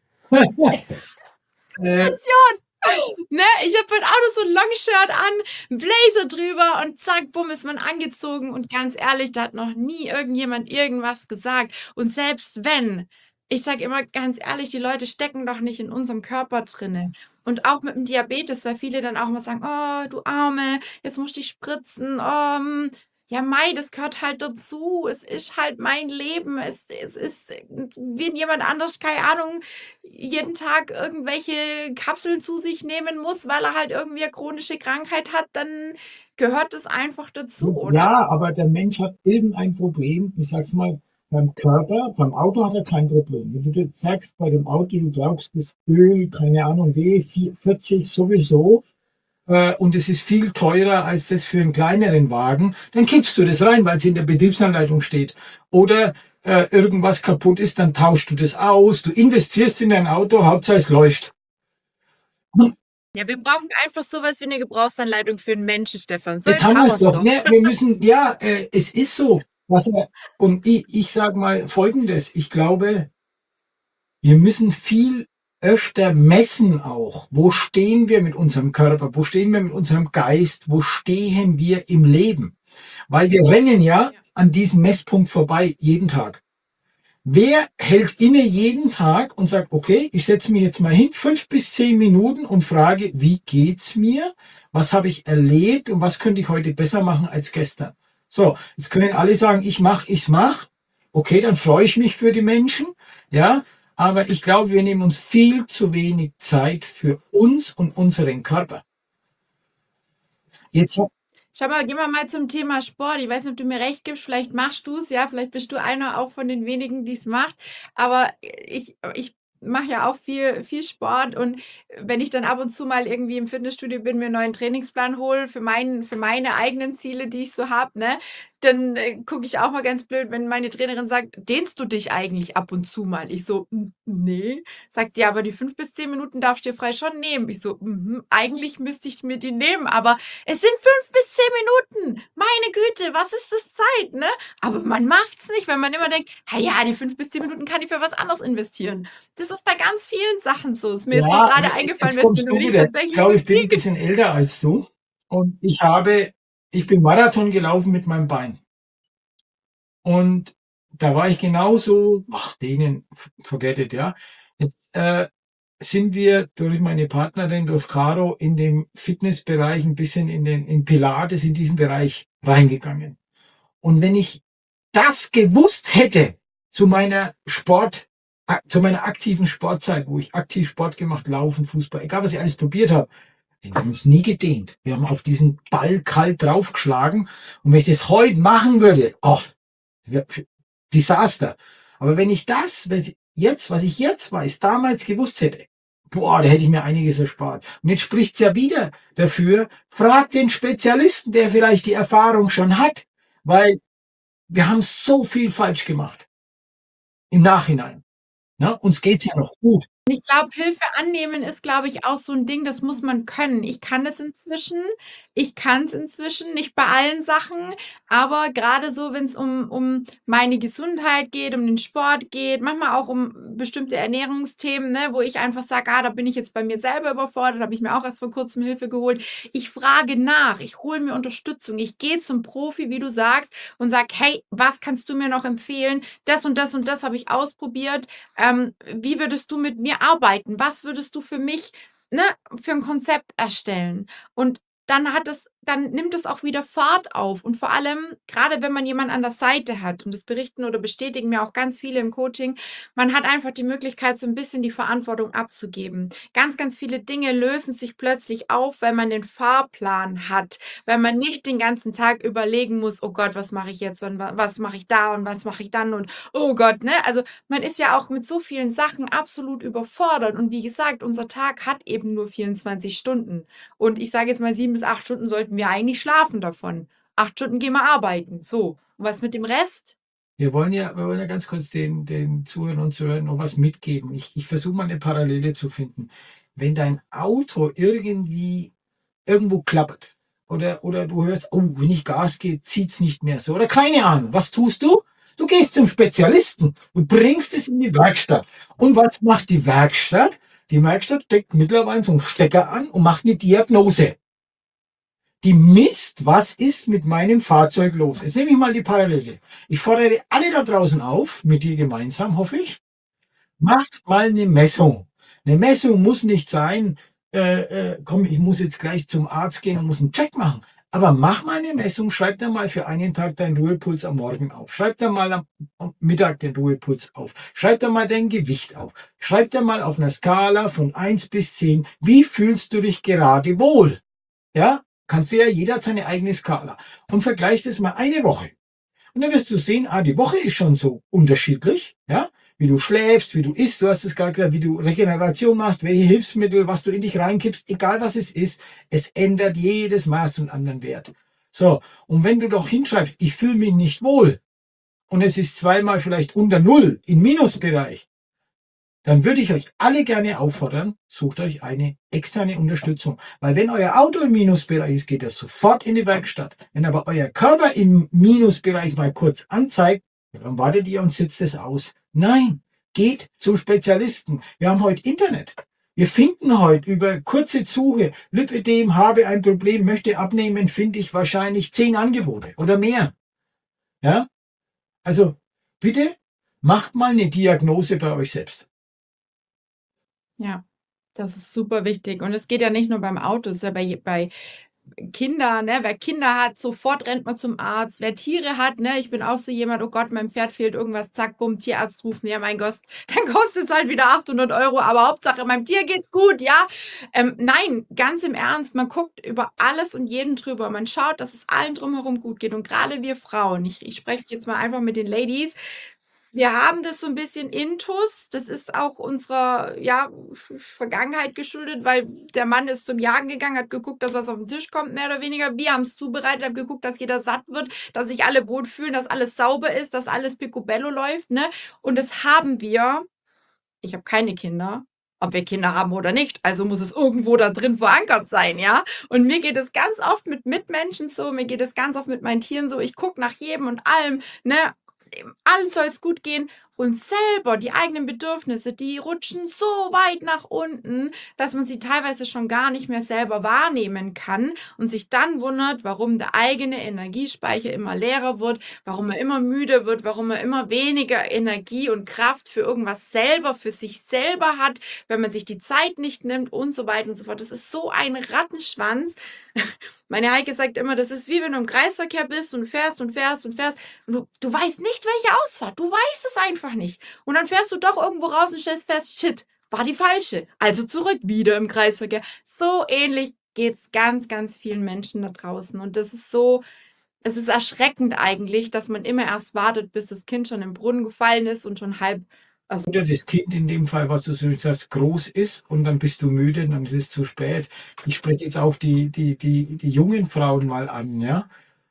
Äh, Kompression. Ne, ich habe heute auch noch so ein Longshirt an, ein Blazer drüber und zack, bumm, ist man angezogen. Und ganz ehrlich, da hat noch nie irgendjemand irgendwas gesagt. Und selbst wenn, ich sage immer ganz ehrlich, die Leute stecken doch nicht in unserem Körper drinne. Und auch mit dem Diabetes, da viele dann auch mal sagen, oh, du Arme, jetzt musst du dich spritzen. Ja, Mai, das gehört halt dazu. Es ist halt mein Leben. Es ist, wenn jemand anders, keine Ahnung, jeden Tag irgendwelche Kapseln zu sich nehmen muss, weil er halt irgendwie eine chronische Krankheit hat, dann gehört das einfach dazu, oder? ja, aber der Mensch hat irgendein Problem. Ich sag's mal, beim Körper, beim Auto hat er kein Problem. Wenn du dir sagst, bei dem Auto, du brauchst das Öl, keine Ahnung, W40 sowieso, und es ist viel teurer als das für einen kleineren Wagen, dann kippst du das rein, weil es in der Betriebsanleitung steht. Oder irgendwas kaputt ist, dann tauschst du das aus. Du investierst in dein Auto, Hauptsache es läuft. Ja, wir brauchen einfach sowas wie eine Gebrauchsanleitung für einen Menschen, Stefan. So, Jetzt jetzt haben haben wir wir es es doch. doch. Ne? Wir müssen, ja, es ist so. Und ich sage mal Folgendes. Ich glaube, wir müssen viel öfter messen auch. Wo stehen wir mit unserem Körper? Wo stehen wir mit unserem Geist? Wo stehen wir im Leben? Weil wir rennen ja Ja. an diesem Messpunkt vorbei jeden Tag. Wer hält inne jeden Tag und sagt, okay, ich setze mich jetzt mal hin, 5 bis 10 Minuten und frage, wie geht's mir? Was habe ich erlebt und was könnte ich heute besser machen als gestern? So, jetzt können alle sagen, ich's mach. Okay, dann freue ich mich für die Menschen, ja. Aber ich glaube, wir nehmen uns viel zu wenig Zeit für uns und unseren Körper. Jetzt, Schau mal, gehen wir mal zum Thema Sport. Ich weiß nicht, ob du mir recht gibst, vielleicht machst du es, ja, vielleicht bist du einer auch von den wenigen, die es macht. Aber ich mache ja auch viel Sport und wenn ich dann ab und zu mal irgendwie im Fitnessstudio bin, mir einen neuen Trainingsplan hole für meine eigenen Ziele, die ich so habe, ne, dann gucke ich auch mal ganz blöd, wenn meine Trainerin sagt, dehnst du dich eigentlich ab und zu mal? Ich so, nee. Sagt ja, aber die 5 bis 10 Minuten darfst du dir frei schon nehmen. Ich so, eigentlich müsste ich mir die nehmen, aber es sind 5 bis 10 Minuten. Meine Güte, was ist das Zeit, ne? Aber man macht's nicht, weil man immer denkt, hey, ja, die 5 bis 10 Minuten kann ich für was anderes investieren. Das ist bei ganz vielen Sachen so. Ist mir jetzt nur ja, gerade eingefallen, jetzt weswegen kommst du du dich wieder. Ich tatsächlich glaube, so ich bin viel ein bisschen älter als du und ich bin Marathon gelaufen mit meinem Bein. Und da war ich genauso, ach, denen, forget it, ja. Jetzt sind wir durch meine Partnerin, durch Caro, in dem Fitnessbereich ein bisschen in Pilates, in diesen Bereich reingegangen. Und wenn ich das gewusst hätte zu meiner aktiven Sportzeit, wo ich aktiv Sport gemacht, Laufen, Fußball, egal was ich alles probiert habe, wir haben uns nie gedehnt. Wir haben auf diesen Ball kalt draufgeschlagen. Und wenn ich das heute machen würde, oh, Desaster. Aber wenn ich was ich jetzt weiß, damals gewusst hätte, boah, da hätte ich mir einiges erspart. Und jetzt spricht's ja wieder dafür, frag den Spezialisten, der vielleicht die Erfahrung schon hat, weil wir haben so viel falsch gemacht im Nachhinein. Ne? Uns geht's ja noch gut. Ich glaube, Hilfe annehmen ist, glaube ich, auch so ein Ding, das muss man können. Ich kann es inzwischen. Ich kann es inzwischen, nicht bei allen Sachen, aber gerade so, wenn es um meine Gesundheit geht, um den Sport geht, manchmal auch um bestimmte Ernährungsthemen, ne, wo ich einfach sage: „Ah, da bin ich jetzt bei mir selber überfordert, habe ich mir auch erst vor Kurzem Hilfe geholt.“ Ich frage nach, ich hole mir Unterstützung. Ich gehe zum Profi, wie du sagst, und sage: „Hey, was kannst du mir noch empfehlen? Das und das habe ich ausprobiert. Wie würdest du mit mir arbeiten? Was würdest du für mich, ne, für ein Konzept erstellen?“ Und dann nimmt es auch wieder Fahrt auf. Und vor allem, gerade wenn man jemanden an der Seite hat, und das berichten oder bestätigen mir auch ganz viele im Coaching, man hat einfach die Möglichkeit, so ein bisschen die Verantwortung abzugeben. Ganz, ganz viele Dinge lösen sich plötzlich auf, weil man den Fahrplan hat, weil man nicht den ganzen Tag überlegen muss: „Oh Gott, was mache ich jetzt? Was mache ich da und was mache ich dann?“ Und oh Gott, ne? Also, man ist ja auch mit so vielen Sachen absolut überfordert. Und wie gesagt, unser Tag hat eben nur 24 Stunden. Und ich sage jetzt mal, 7 bis 8 Stunden sollten wir eigentlich schlafen davon. 8 Stunden gehen wir arbeiten. So. Und was mit dem Rest? Wir wollen ja ganz kurz den Zuhörern und Zuhörern noch was mitgeben. Ich versuche mal eine Parallele zu finden. Wenn dein Auto irgendwie irgendwo klappert oder du hörst, oh, wenn ich Gas gebe, zieht's nicht mehr so oder keine Ahnung, was tust du? Du gehst zum Spezialisten, du bringst es in die Werkstatt. Und was macht die Werkstatt? Die Werkstatt steckt mittlerweile so einen Stecker an und macht eine Diagnose. Die misst, was ist mit meinem Fahrzeug los. Jetzt nehme ich mal die Parallele. Ich fordere alle da draußen auf, mit dir gemeinsam, hoffe ich, macht mal eine Messung. Eine Messung muss nicht sein, komm, ich muss jetzt gleich zum Arzt gehen und muss einen Check machen. Aber mach mal eine Messung, schreib da mal für einen Tag deinen Ruhepuls am Morgen auf. Schreib da mal am Mittag den Ruhepuls auf. Schreib da mal dein Gewicht auf. Schreib da mal auf einer Skala von 1 bis 10, wie fühlst du dich gerade wohl? Ja, kannst du ja, jeder hat seine eigene Skala. Und vergleich das mal eine Woche. Und dann wirst du sehen, die Woche ist schon so unterschiedlich, ja, wie du schläfst, wie du isst, du hast es gerade gesagt, wie du Regeneration machst, welche Hilfsmittel, was du in dich reinkippst, egal was es ist, es ändert jedes Maß einen anderen Wert. So, und wenn du doch hinschreibst, ich fühle mich nicht wohl, und es ist zweimal vielleicht unter Null im Minusbereich, dann würde ich euch alle gerne auffordern, sucht euch eine externe Unterstützung. Weil wenn euer Auto im Minusbereich ist, geht das sofort in die Werkstatt. Wenn aber euer Körper im Minusbereich mal kurz anzeigt, dann wartet ihr und sitzt es aus. Nein, geht zum Spezialisten. Wir haben heute Internet. Wir finden heute über kurze Suche, Lipödem, habe ein Problem, möchte abnehmen, finde ich wahrscheinlich 10 Angebote oder mehr. Ja, also bitte macht mal eine Diagnose bei euch selbst. Ja, das ist super wichtig. Und es geht ja nicht nur beim Auto, es ist ja bei Kinder, ne? Wer Kinder hat, sofort rennt man zum Arzt. Wer Tiere hat, ne? Ich bin auch so jemand, oh Gott, meinem Pferd fehlt irgendwas, zack, bumm, Tierarzt rufen. Ja, mein Gott, dann kostet es halt wieder 800 Euro, aber Hauptsache, meinem Tier geht's gut, ja? Nein, ganz im Ernst, man guckt über alles und jeden drüber. Man schaut, dass es allen drumherum gut geht. Und gerade wir Frauen, ich spreche jetzt mal einfach mit den Ladies, wir haben das so ein bisschen intus. Das ist auch unserer, ja, Vergangenheit geschuldet, weil der Mann ist zum Jagen gegangen, hat geguckt, dass was auf den Tisch kommt, mehr oder weniger. Wir haben's zubereitet, haben geguckt, dass jeder satt wird, dass sich alle wohlfühlen, dass alles sauber ist, dass alles picobello läuft, ne? Und das haben wir. Ich habe keine Kinder, ob wir Kinder haben oder nicht, also muss es irgendwo da drin verankert sein, ja? Und mir geht es ganz oft mit Mitmenschen so, mir geht es ganz oft mit meinen Tieren so, ich gucke nach jedem und allem, ne? Allen soll es gut gehen und selber die eigenen Bedürfnisse, die rutschen so weit nach unten, dass man sie teilweise schon gar nicht mehr selber wahrnehmen kann und sich dann wundert, warum der eigene Energiespeicher immer leerer wird, warum er immer müde wird, warum er immer weniger Energie und Kraft für irgendwas selber, für sich selber hat, wenn man sich die Zeit nicht nimmt und so weiter und so fort. Das ist so ein Rattenschwanz. Meine Heike sagt immer, das ist wie wenn du im Kreisverkehr bist und fährst und fährst und fährst und du weißt nicht, welche Ausfahrt. Du weißt es einfach nicht. Und dann fährst du doch irgendwo raus und stellst fest, shit, war die falsche. Also zurück, wieder im Kreisverkehr. So ähnlich geht's ganz, ganz vielen Menschen da draußen. Und das ist so, es ist erschreckend eigentlich, dass man immer erst wartet, bis das Kind schon im Brunnen gefallen ist und schon halb, also Oder das Kind in dem Fall, was du so sagst, groß ist und dann bist du müde und dann ist es zu spät. Ich spreche jetzt auch die jungen Frauen mal an, ja.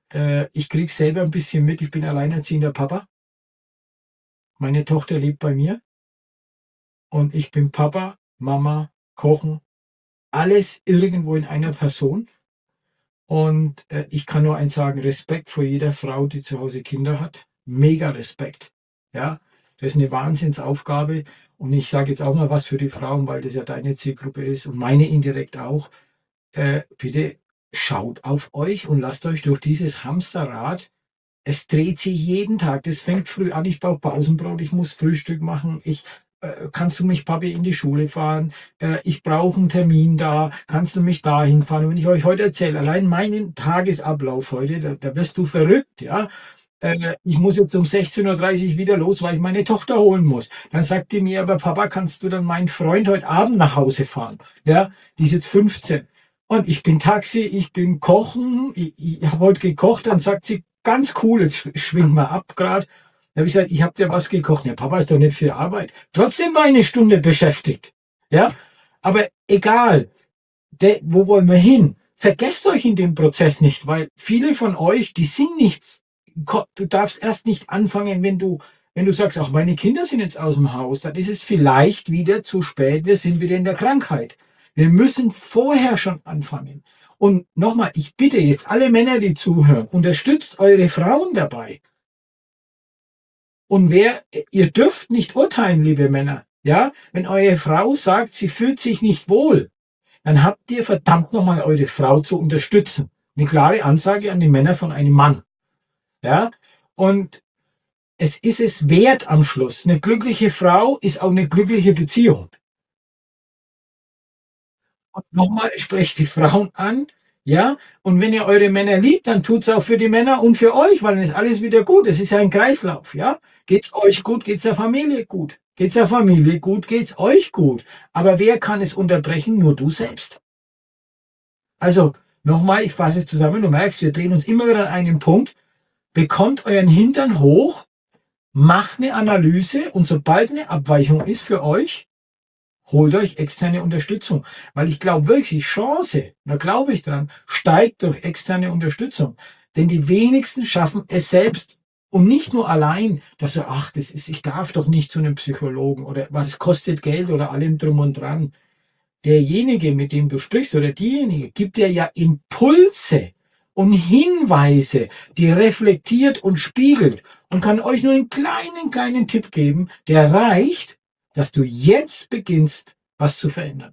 Ich kriege selber ein bisschen mit, ich bin alleinerziehender Papa. Meine Tochter lebt bei mir und ich bin Papa Mama, Kochen, alles irgendwo in einer Person. Und ich kann nur eins sagen, Respekt vor jeder Frau, die zu Hause Kinder hat. Mega Respekt. Ja, das ist eine Wahnsinnsaufgabe. Und ich sage jetzt auch mal was für die Frauen, weil das ja deine Zielgruppe ist und meine indirekt auch. Bitte schaut auf euch und lasst euch durch dieses Hamsterrad, es dreht sich jeden Tag. Das fängt früh an, ich brauche Pausenbrot, ich muss Frühstück machen, kannst du mich, Papi, in die Schule fahren? Ich brauche einen Termin da, kannst du mich dahin fahren? Und wenn ich euch heute erzähle, allein meinen Tagesablauf heute, da wirst du verrückt, ja? Ich muss jetzt um 16:30 Uhr wieder los, weil ich meine Tochter holen muss. Dann sagt die mir, aber Papa, kannst du dann meinen Freund heute Abend nach Hause fahren? Ja, die ist jetzt 15. Und ich bin Taxi, ich bin Kochen, ich habe heute gekocht, dann sagt sie, ganz cool, jetzt schwingt mal ab gerade. Da habe ich gesagt, ich habe dir was gekocht. Ja, Papa ist doch nicht für Arbeit. Trotzdem war ich eine Stunde beschäftigt. Ja, aber egal, wo wollen wir hin? Vergesst euch in dem Prozess nicht, weil viele von euch, die sind nichts. Du darfst erst nicht anfangen, wenn du sagst, ach, meine Kinder sind jetzt aus dem Haus, dann ist es vielleicht wieder zu spät, wir sind wieder in der Krankheit. Wir müssen vorher schon anfangen. Und nochmal, ich bitte jetzt alle Männer, die zuhören, unterstützt eure Frauen dabei. Und ihr dürft nicht urteilen, liebe Männer. Ja, wenn eure Frau sagt, sie fühlt sich nicht wohl, dann habt ihr verdammt nochmal eure Frau zu unterstützen. Eine klare Ansage an die Männer von einem Mann. Ja, und es ist es wert am Schluss. Eine glückliche Frau ist auch eine glückliche Beziehung. Und nochmal, sprecht die Frauen an, ja, und wenn ihr eure Männer liebt, dann tut es auch für die Männer und für euch, weil dann ist alles wieder gut. Es ist ja ein Kreislauf, ja. Geht's euch gut, geht's der Familie gut. Geht's der Familie gut, geht's euch gut. Aber wer kann es unterbrechen? Nur du selbst. Also, nochmal, ich fasse es zusammen, du merkst, wir drehen uns immer wieder an einem Punkt. Bekommt euren Hintern hoch, macht eine Analyse und sobald eine Abweichung ist für euch, holt euch externe Unterstützung. Weil ich glaube wirklich, Chance, da glaube ich dran, steigt durch externe Unterstützung. Denn die wenigsten schaffen es selbst. Und nicht nur allein, dass du, ach, ich darf doch nicht zu einem Psychologen oder das kostet Geld oder allem drum und dran. Derjenige, mit dem du sprichst oder diejenige, gibt dir ja Impulse und Hinweise, die reflektiert und spiegelt und kann euch nur einen kleinen Tipp geben, der reicht, dass du jetzt beginnst, was zu verändern.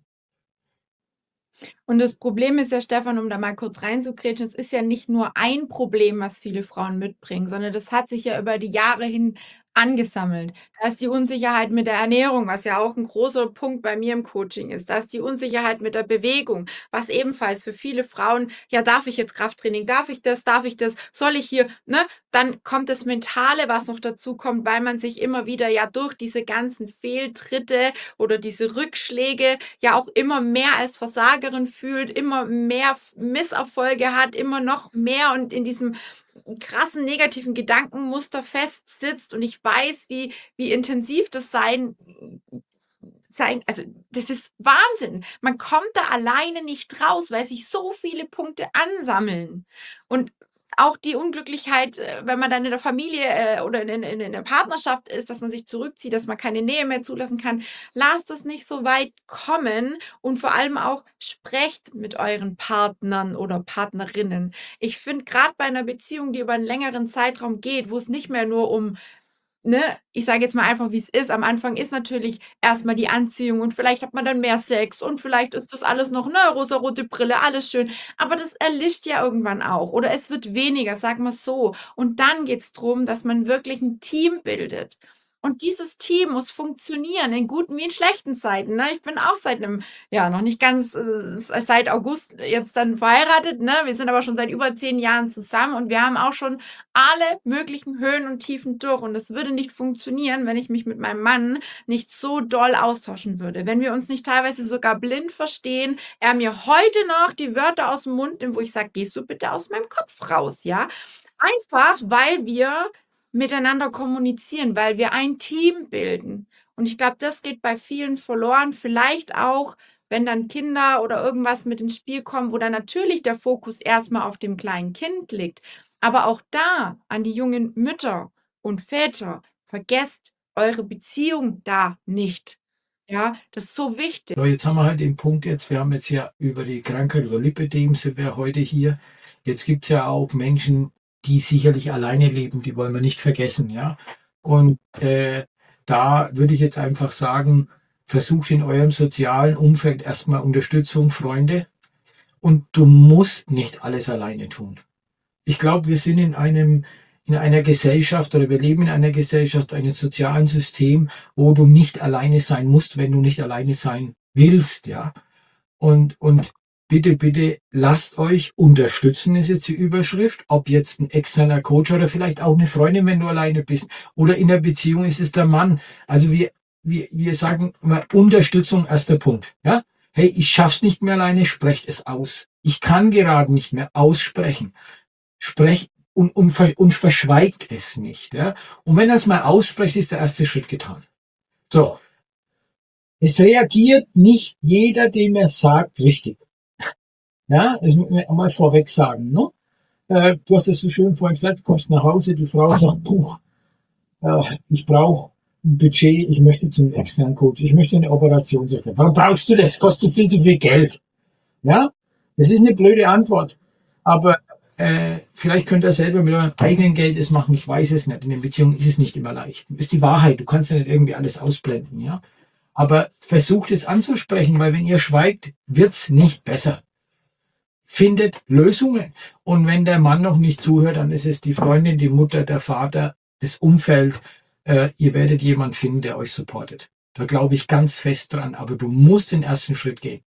Und das Problem ist ja, Stefan, um da mal kurz reinzugrätschen, es ist ja nicht nur ein Problem, was viele Frauen mitbringen, sondern das hat sich ja über die Jahre hin angesammelt. Da ist die Unsicherheit mit der Ernährung, was ja auch ein großer Punkt bei mir im Coaching ist. Da ist die Unsicherheit mit der Bewegung, was ebenfalls für viele Frauen, ja, darf ich jetzt Krafttraining, darf ich das, soll ich hier, ne? Dann kommt das Mentale, was noch dazu kommt, weil man sich immer wieder ja durch diese ganzen Fehltritte oder diese Rückschläge ja auch immer mehr als Versagerin fühlt, immer mehr Misserfolge hat, immer noch mehr und in diesem krassen negativen Gedankenmuster festsitzt. Und ich weiß, wie intensiv das sein, also das ist Wahnsinn. Man kommt da alleine nicht raus, weil sich so viele Punkte ansammeln. Und auch die Unglücklichkeit, wenn man dann in der Familie oder in der Partnerschaft ist, dass man sich zurückzieht, dass man keine Nähe mehr zulassen kann. Lasst das nicht so weit kommen und vor allem auch sprecht mit euren Partnern oder Partnerinnen. Ich finde, gerade bei einer Beziehung, die über einen längeren Zeitraum geht, wo es nicht mehr nur um, ne, ich sage jetzt mal einfach, wie es ist. Am Anfang ist natürlich erstmal die Anziehung und vielleicht hat man dann mehr Sex und vielleicht ist das alles noch, ne, rosarote Brille, alles schön. Aber das erlischt ja irgendwann auch oder es wird weniger, sagen wir es so. Und dann geht es darum, dass man wirklich ein Team bildet. Und dieses Team muss funktionieren in guten wie in schlechten Zeiten. Ne? Ich bin auch seit einem, ja, noch nicht ganz, seit August jetzt dann verheiratet. Ne? Wir sind aber schon seit über 10 Jahren zusammen und wir haben auch schon alle möglichen Höhen und Tiefen durch. Und das würde nicht funktionieren, wenn ich mich mit meinem Mann nicht so doll austauschen würde. Wenn wir uns nicht teilweise sogar blind verstehen, er mir heute noch die Wörter aus dem Mund nimmt, wo ich sage, gehst du bitte aus meinem Kopf raus, ja? Einfach, weil wir miteinander kommunizieren, weil wir ein Team bilden. Und ich glaube, das geht bei vielen verloren. Vielleicht auch, wenn dann Kinder oder irgendwas mit ins Spiel kommen, wo dann natürlich der Fokus erstmal auf dem kleinen Kind liegt. Aber auch da an die jungen Mütter und Väter, vergesst eure Beziehung da nicht. Ja, das ist so wichtig. So, jetzt haben wir halt den Punkt jetzt, wir haben jetzt ja über die Krankheit oder Lipödem sind wir heute hier. Jetzt gibt es ja auch Menschen, die sicherlich alleine leben, die wollen wir nicht vergessen, ja. Und da würde ich jetzt einfach sagen, versucht in eurem sozialen Umfeld erstmal Unterstützung, Freunde. Und du musst nicht alles alleine tun. Ich glaube, wir sind in einer Gesellschaft oder wir leben in einer Gesellschaft, einem sozialen System, wo du nicht alleine sein musst, wenn du nicht alleine sein willst, ja. Und bitte, bitte lasst euch unterstützen, ist jetzt die Überschrift. Ob jetzt ein externer Coach oder vielleicht auch eine Freundin, wenn du alleine bist. Oder in der Beziehung ist es der Mann. Also wir sagen immer Unterstützung, erster Punkt, ja. Hey, ich schaff's nicht mehr alleine, sprecht es aus. Ich kann gerade nicht mehr aussprechen. Sprecht und verschweigt es nicht. Ja? Und wenn er es mal ausspricht, ist der erste Schritt getan. So, es reagiert nicht jeder, dem er sagt, richtig. Ja, das muss man mal vorweg sagen. Ne? Du hast es so schön vorhin gesagt, du kommst nach Hause, die Frau sagt, puh, ich brauche ein Budget, ich möchte zum externen Coach, ich möchte eine Operation. Warum brauchst du das? Kostet viel zu viel Geld. Ja, das ist eine blöde Antwort. Aber vielleicht könnt ihr selber mit eurem eigenen Geld es machen. Ich weiß es nicht. In den Beziehungen ist es nicht immer leicht. Das ist die Wahrheit. Du kannst ja nicht irgendwie alles ausblenden, ja. Aber versucht es anzusprechen, weil wenn ihr schweigt, wird's nicht besser. Findet Lösungen. Und wenn der Mann noch nicht zuhört, dann ist es die Freundin, die Mutter, der Vater, das Umfeld. Ihr werdet jemanden finden, der euch supportet. Da glaube ich ganz fest dran. Aber du musst den ersten Schritt gehen.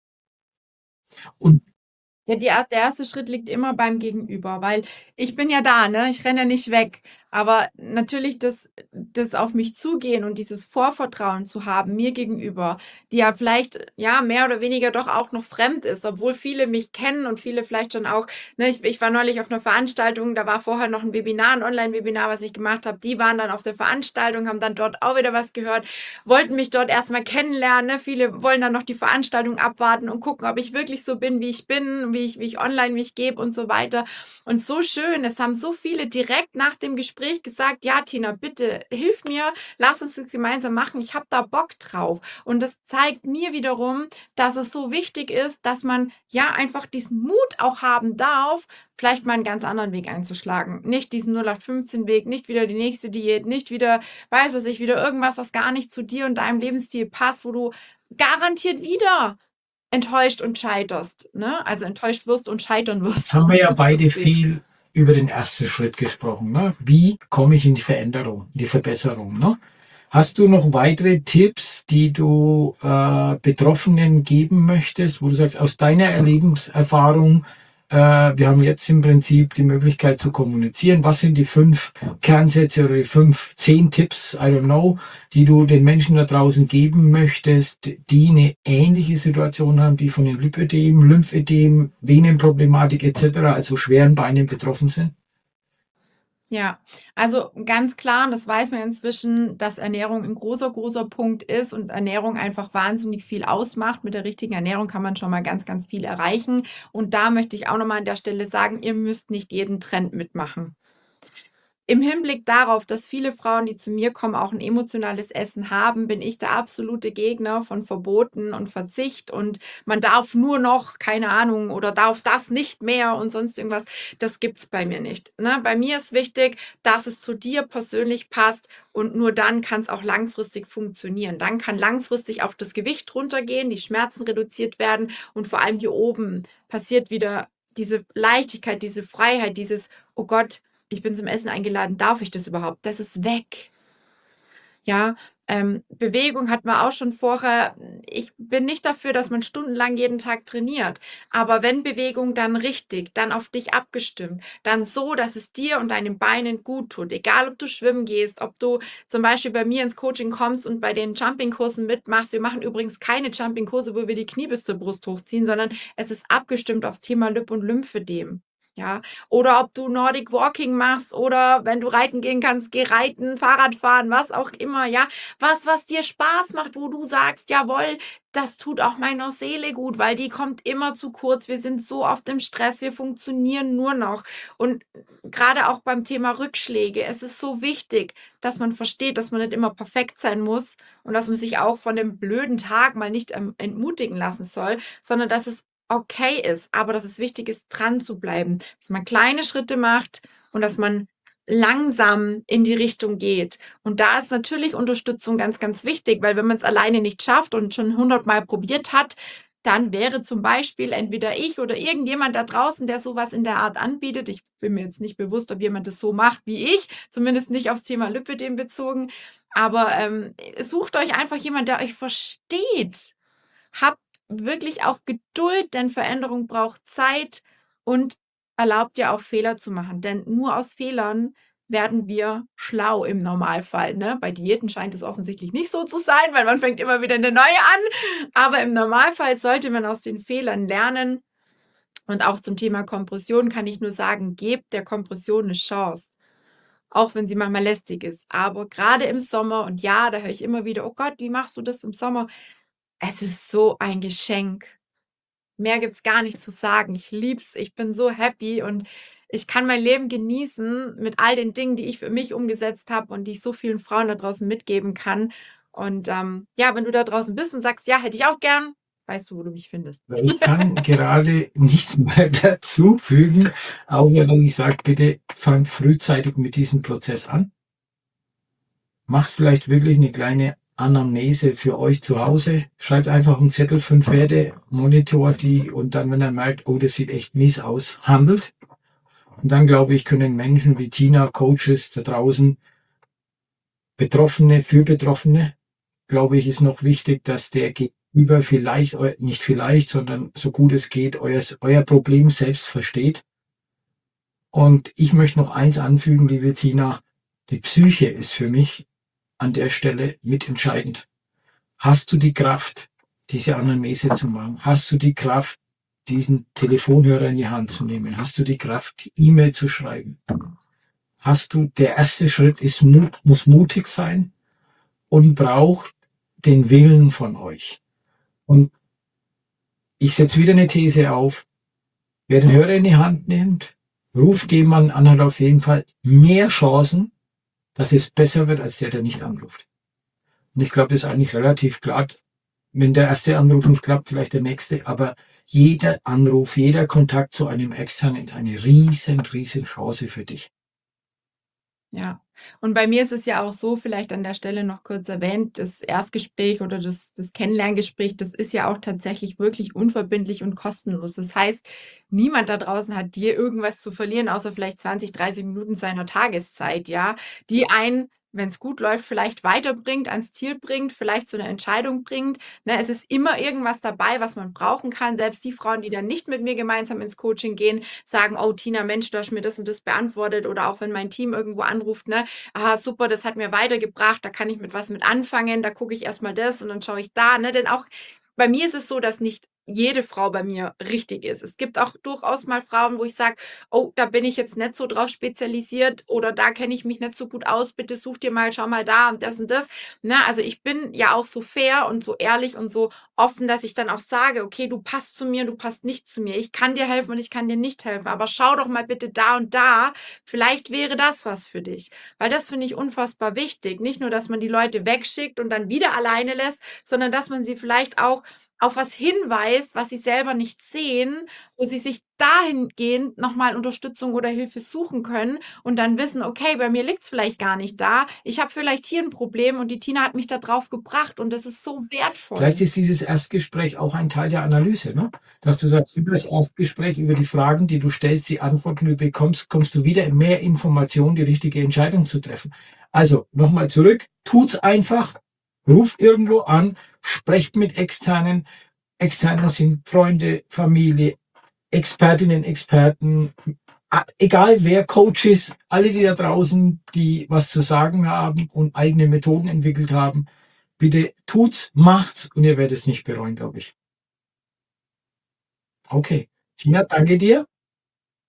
Und Ja, der erste Schritt liegt immer beim Gegenüber, weil ich bin ja da, ne? Ich renne ja nicht weg. Aber natürlich das auf mich zugehen und dieses Vorvertrauen zu haben mir gegenüber, die ja vielleicht ja mehr oder weniger doch auch noch fremd ist, obwohl viele mich kennen und viele vielleicht schon auch, ne, ich war neulich auf einer Veranstaltung, da war vorher noch ein Webinar, ein Online-Webinar, was ich gemacht habe. Die waren dann auf der Veranstaltung, haben dann dort auch wieder was gehört, wollten mich dort erstmal kennenlernen. Ne? Viele wollen dann noch die Veranstaltung abwarten und gucken, ob ich wirklich so bin, wie ich bin, wie ich online mich gebe und so weiter. Und so schön, es haben so viele direkt nach dem Gespräch gesagt, ja, Tina, bitte hilf mir, lass uns das gemeinsam machen, ich habe da Bock drauf. Und das zeigt mir wiederum, dass es so wichtig ist, dass man ja einfach diesen Mut auch haben darf, vielleicht mal einen ganz anderen Weg einzuschlagen. Nicht diesen 0815-Weg, nicht wieder die nächste Diät, nicht wieder, weiß was ich, wieder irgendwas, was gar nicht zu dir und deinem Lebensstil passt, wo du garantiert wieder enttäuscht und scheiterst, ne? Also enttäuscht wirst und scheitern jetzt wirst. haben wir ja beide viel über den ersten Schritt gesprochen. Ne? Wie komme ich in die Veränderung, in die Verbesserung? Ne? Hast du noch weitere Tipps, die du Betroffenen geben möchtest, wo du sagst, aus deiner Erlebenserfahrung, wir haben jetzt im Prinzip die Möglichkeit zu kommunizieren. Was sind die 5 Kernsätze oder die 5, 10 Tipps, I don't know, die du den Menschen da draußen geben möchtest, die eine ähnliche Situation haben, die von den Lipödem, Lymphödem, Venenproblematik etc., also schweren Beinen betroffen sind? Ja, also ganz klar, und das weiß man inzwischen, dass Ernährung ein großer, großer Punkt ist und Ernährung einfach wahnsinnig viel ausmacht. Mit der richtigen Ernährung kann man schon mal ganz, ganz viel erreichen. Und da möchte ich auch nochmal an der Stelle sagen, ihr müsst nicht jeden Trend mitmachen. Im Hinblick darauf, dass viele Frauen, die zu mir kommen, auch ein emotionales Essen haben, bin ich der absolute Gegner von Verboten und Verzicht und man darf nur noch, keine Ahnung, oder darf das nicht mehr und sonst irgendwas. Das gibt's bei mir nicht. Ne? Bei mir ist wichtig, dass es zu dir persönlich passt und nur dann kann es auch langfristig funktionieren. Dann kann langfristig auch das Gewicht runtergehen, die Schmerzen reduziert werden und vor allem hier oben passiert wieder diese Leichtigkeit, diese Freiheit, dieses, oh Gott, ich bin zum Essen eingeladen, darf ich das überhaupt? Das ist weg. Ja, Bewegung hatten wir auch schon vorher. Ich bin nicht dafür, dass man stundenlang jeden Tag trainiert. Aber wenn Bewegung, dann richtig, dann auf dich abgestimmt, dann so, dass es dir und deinen Beinen gut tut. Egal, ob du schwimmen gehst, ob du zum Beispiel bei mir ins Coaching kommst und bei den Jumping-Kursen mitmachst. Wir machen übrigens keine Jumping-Kurse, wo wir die Knie bis zur Brust hochziehen, sondern es ist abgestimmt aufs Thema Lip- und Lymphödem. Ja, oder ob du Nordic Walking machst oder wenn du reiten gehen kannst, geh reiten, Fahrrad fahren, was auch immer, ja. Was dir Spaß macht, wo du sagst: „Jawohl, das tut auch meiner Seele gut, weil die kommt immer zu kurz. Wir sind so oft im Stress, wir funktionieren nur noch.“ Und gerade auch beim Thema Rückschläge, es ist so wichtig, dass man versteht, dass man nicht immer perfekt sein muss und dass man sich auch von dem blöden Tag mal nicht, entmutigen lassen soll, sondern dass es okay ist, aber dass es wichtig ist, dran zu bleiben, dass man kleine Schritte macht und dass man langsam in die Richtung geht. Und da ist natürlich Unterstützung ganz, ganz wichtig, weil wenn man es alleine nicht schafft und schon 100-mal probiert hat, dann wäre zum Beispiel entweder ich oder irgendjemand da draußen, der sowas in der Art anbietet. Ich bin mir jetzt nicht bewusst, ob jemand das so macht wie ich, zumindest nicht aufs Thema Lipödem bezogen. Aber sucht euch einfach jemand, der euch versteht. Habt wirklich auch Geduld, denn Veränderung braucht Zeit und erlaubt dir auch Fehler zu machen. Denn nur aus Fehlern werden wir schlau im Normalfall. Ne? Bei Diäten scheint es offensichtlich nicht so zu sein, weil man fängt immer wieder eine neue an. Aber im Normalfall sollte man aus den Fehlern lernen. Und auch zum Thema Kompression kann ich nur sagen, gebt der Kompression eine Chance. Auch wenn sie manchmal lästig ist. Aber gerade im Sommer, und ja, da höre ich immer wieder, oh Gott, wie machst du das im Sommer? Es ist so ein Geschenk. Mehr gibt's gar nicht zu sagen. Ich lieb's, ich bin so happy und ich kann mein Leben genießen mit all den Dingen, die ich für mich umgesetzt habe und die ich so vielen Frauen da draußen mitgeben kann. Und ja, wenn du da draußen bist und sagst, ja, hätte ich auch gern, weißt du, wo du mich findest. Ich kann gerade nichts mehr dazu fügen, außer dass ich sage, bitte fangt frühzeitig mit diesem Prozess an. Macht vielleicht wirklich eine kleine Anamnese für euch zu Hause. Schreibt einfach einen Zettel, 5 Pferde, monitort die und dann, wenn er merkt, oh, das sieht echt mies aus, handelt. Und dann, glaube ich, können Menschen wie Tina, Coaches da draußen, Betroffene für Betroffene, glaube ich, ist noch wichtig, dass der Gegenüber vielleicht, nicht vielleicht, sondern so gut es geht, euer Problem selbst versteht. Und ich möchte noch eins anfügen, liebe Tina, die Psyche ist für mich an der Stelle mitentscheidend. Hast du die Kraft, diese Anamnese zu machen? Hast du die Kraft, diesen Telefonhörer in die Hand zu nehmen? Hast du die Kraft, die E-Mail zu schreiben? Der erste Schritt muss mutig sein und braucht den Willen von euch. Und ich setze wieder eine These auf. Wer den Hörer in die Hand nimmt, ruft jemanden an, hat auf jeden Fall mehr Chancen, dass es besser wird, als der nicht anruft. Und ich glaube, das ist eigentlich relativ klar. Wenn der erste Anruf nicht klappt, vielleicht der nächste. Aber jeder Anruf, jeder Kontakt zu einem Externen ist eine riesen Chance für dich. Ja, und bei mir ist es ja auch so, vielleicht an der Stelle noch kurz erwähnt, das Erstgespräch oder das Kennenlerngespräch, das ist ja auch tatsächlich wirklich unverbindlich und kostenlos. Das heißt, niemand da draußen hat dir irgendwas zu verlieren, außer vielleicht 20, 30 Minuten seiner Tageszeit, ja, die einen, wenn es gut läuft, vielleicht weiterbringt, ans Ziel bringt, vielleicht zu einer Entscheidung bringt. Ne, es ist immer irgendwas dabei, was man brauchen kann. Selbst die Frauen, die dann nicht mit mir gemeinsam ins Coaching gehen, sagen, oh Tina, Mensch, du hast mir das und das beantwortet. Oder auch wenn mein Team irgendwo anruft, ne, ah, super, das hat mir weitergebracht, da kann ich mit was mit anfangen, da gucke ich erstmal das und dann schaue ich da, ne, denn auch bei mir ist es so, dass nicht jede Frau bei mir richtig ist. Es gibt auch durchaus mal Frauen, wo ich sage, oh, da bin ich jetzt nicht so drauf spezialisiert oder da kenne ich mich nicht so gut aus, bitte such dir mal, schau mal da und das. Ne? Also ich bin ja auch so fair und so ehrlich und so offen, dass ich dann auch sage, okay, du passt zu mir, du passt nicht zu mir. Ich kann dir helfen und ich kann dir nicht helfen, aber schau doch mal bitte da und da, vielleicht wäre das was für dich. Weil das finde ich unfassbar wichtig. Nicht nur, dass man die Leute wegschickt und dann wieder alleine lässt, sondern dass man sie vielleicht auch auf was hinweist, was sie selber nicht sehen, wo sie sich dahingehend nochmal Unterstützung oder Hilfe suchen können und dann wissen, okay, bei mir liegt es vielleicht gar nicht da. Ich habe vielleicht hier ein Problem und die Tina hat mich da drauf gebracht und das ist so wertvoll. Vielleicht ist dieses Erstgespräch auch ein Teil der Analyse, ne? Dass du sagst, über das Erstgespräch, über die Fragen, die du stellst, die Antworten, die du bekommst, kommst du wieder in mehr Informationen, die richtige Entscheidung zu treffen. Also, nochmal zurück, tut's einfach, ruft irgendwo an, sprecht mit Externen. Externe sind Freunde, Familie, Expertinnen, Experten, egal wer, Coaches, alle die da draußen, die was zu sagen haben und eigene Methoden entwickelt haben, bitte tut's, macht's und ihr werdet es nicht bereuen, glaube ich. Okay. Tina, danke dir.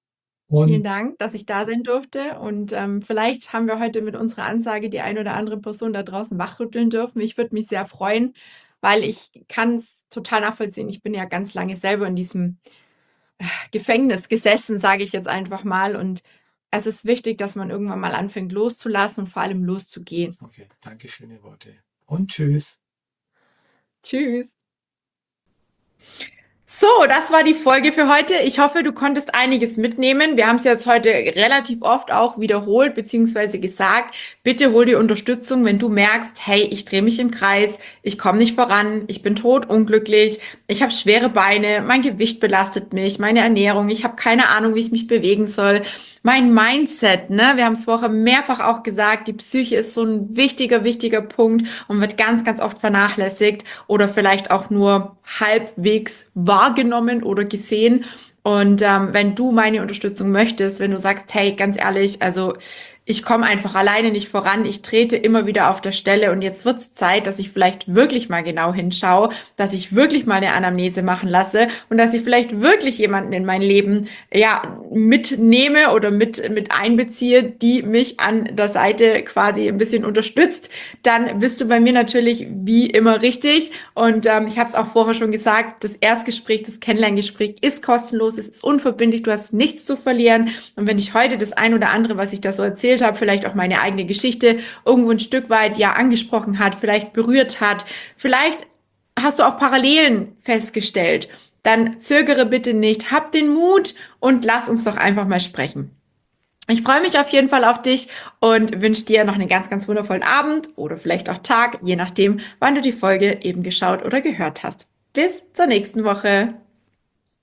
Vielen Und Dank, dass ich da sein durfte. Und vielleicht haben wir heute mit unserer Ansage die ein oder andere Person da draußen wachrütteln dürfen. Ich würde mich sehr freuen, weil ich kann es total nachvollziehen. Ich bin ja ganz lange selber in diesem Gefängnis gesessen, sage ich jetzt einfach mal. Und es ist wichtig, dass man irgendwann mal anfängt loszulassen und vor allem loszugehen. okay, danke, schöne Worte. Und tschüss. Tschüss. So, das war die Folge für heute. Ich hoffe, du konntest einiges mitnehmen. Wir haben es jetzt heute relativ oft auch wiederholt beziehungsweise gesagt. Bitte hol dir Unterstützung, wenn du merkst, hey, ich drehe mich im Kreis, ich komme nicht voran, ich bin totunglücklich, ich habe schwere Beine, mein Gewicht belastet mich, meine Ernährung, ich habe keine Ahnung, wie ich mich bewegen soll. Mein Mindset, ne? Wir haben es vorher mehrfach auch gesagt, die Psyche ist so ein wichtiger Punkt und wird ganz, ganz oft vernachlässigt oder vielleicht auch nur halbwegs wahrgenommen oder gesehen. Und wenn du meine Unterstützung möchtest, wenn du sagst, hey, ganz ehrlich, also ich komme einfach alleine nicht voran, ich trete immer wieder auf der Stelle und jetzt wird es Zeit, dass ich vielleicht wirklich mal genau hinschaue, dass ich wirklich mal eine Anamnese machen lasse und dass ich vielleicht wirklich jemanden in mein Leben ja mitnehme oder mit einbeziehe, die mich an der Seite quasi ein bisschen unterstützt, dann bist du bei mir natürlich wie immer richtig. Und ich habe es auch vorher schon gesagt, das Erstgespräch, das Kennenlerngespräch ist kostenlos, es ist unverbindlich, du hast nichts zu verlieren. Und wenn dich heute das ein oder andere, was ich da so erzählt habe, vielleicht auch meine eigene Geschichte irgendwo ein Stück weit ja angesprochen hat, vielleicht berührt hat, vielleicht hast du auch Parallelen festgestellt, dann zögere bitte nicht, hab den Mut und lass uns doch einfach mal sprechen. Ich freue mich auf jeden Fall auf dich und wünsche dir noch einen ganz, ganz wundervollen Abend oder vielleicht auch Tag, je nachdem, wann du die Folge eben geschaut oder gehört hast. Bis zur nächsten Woche.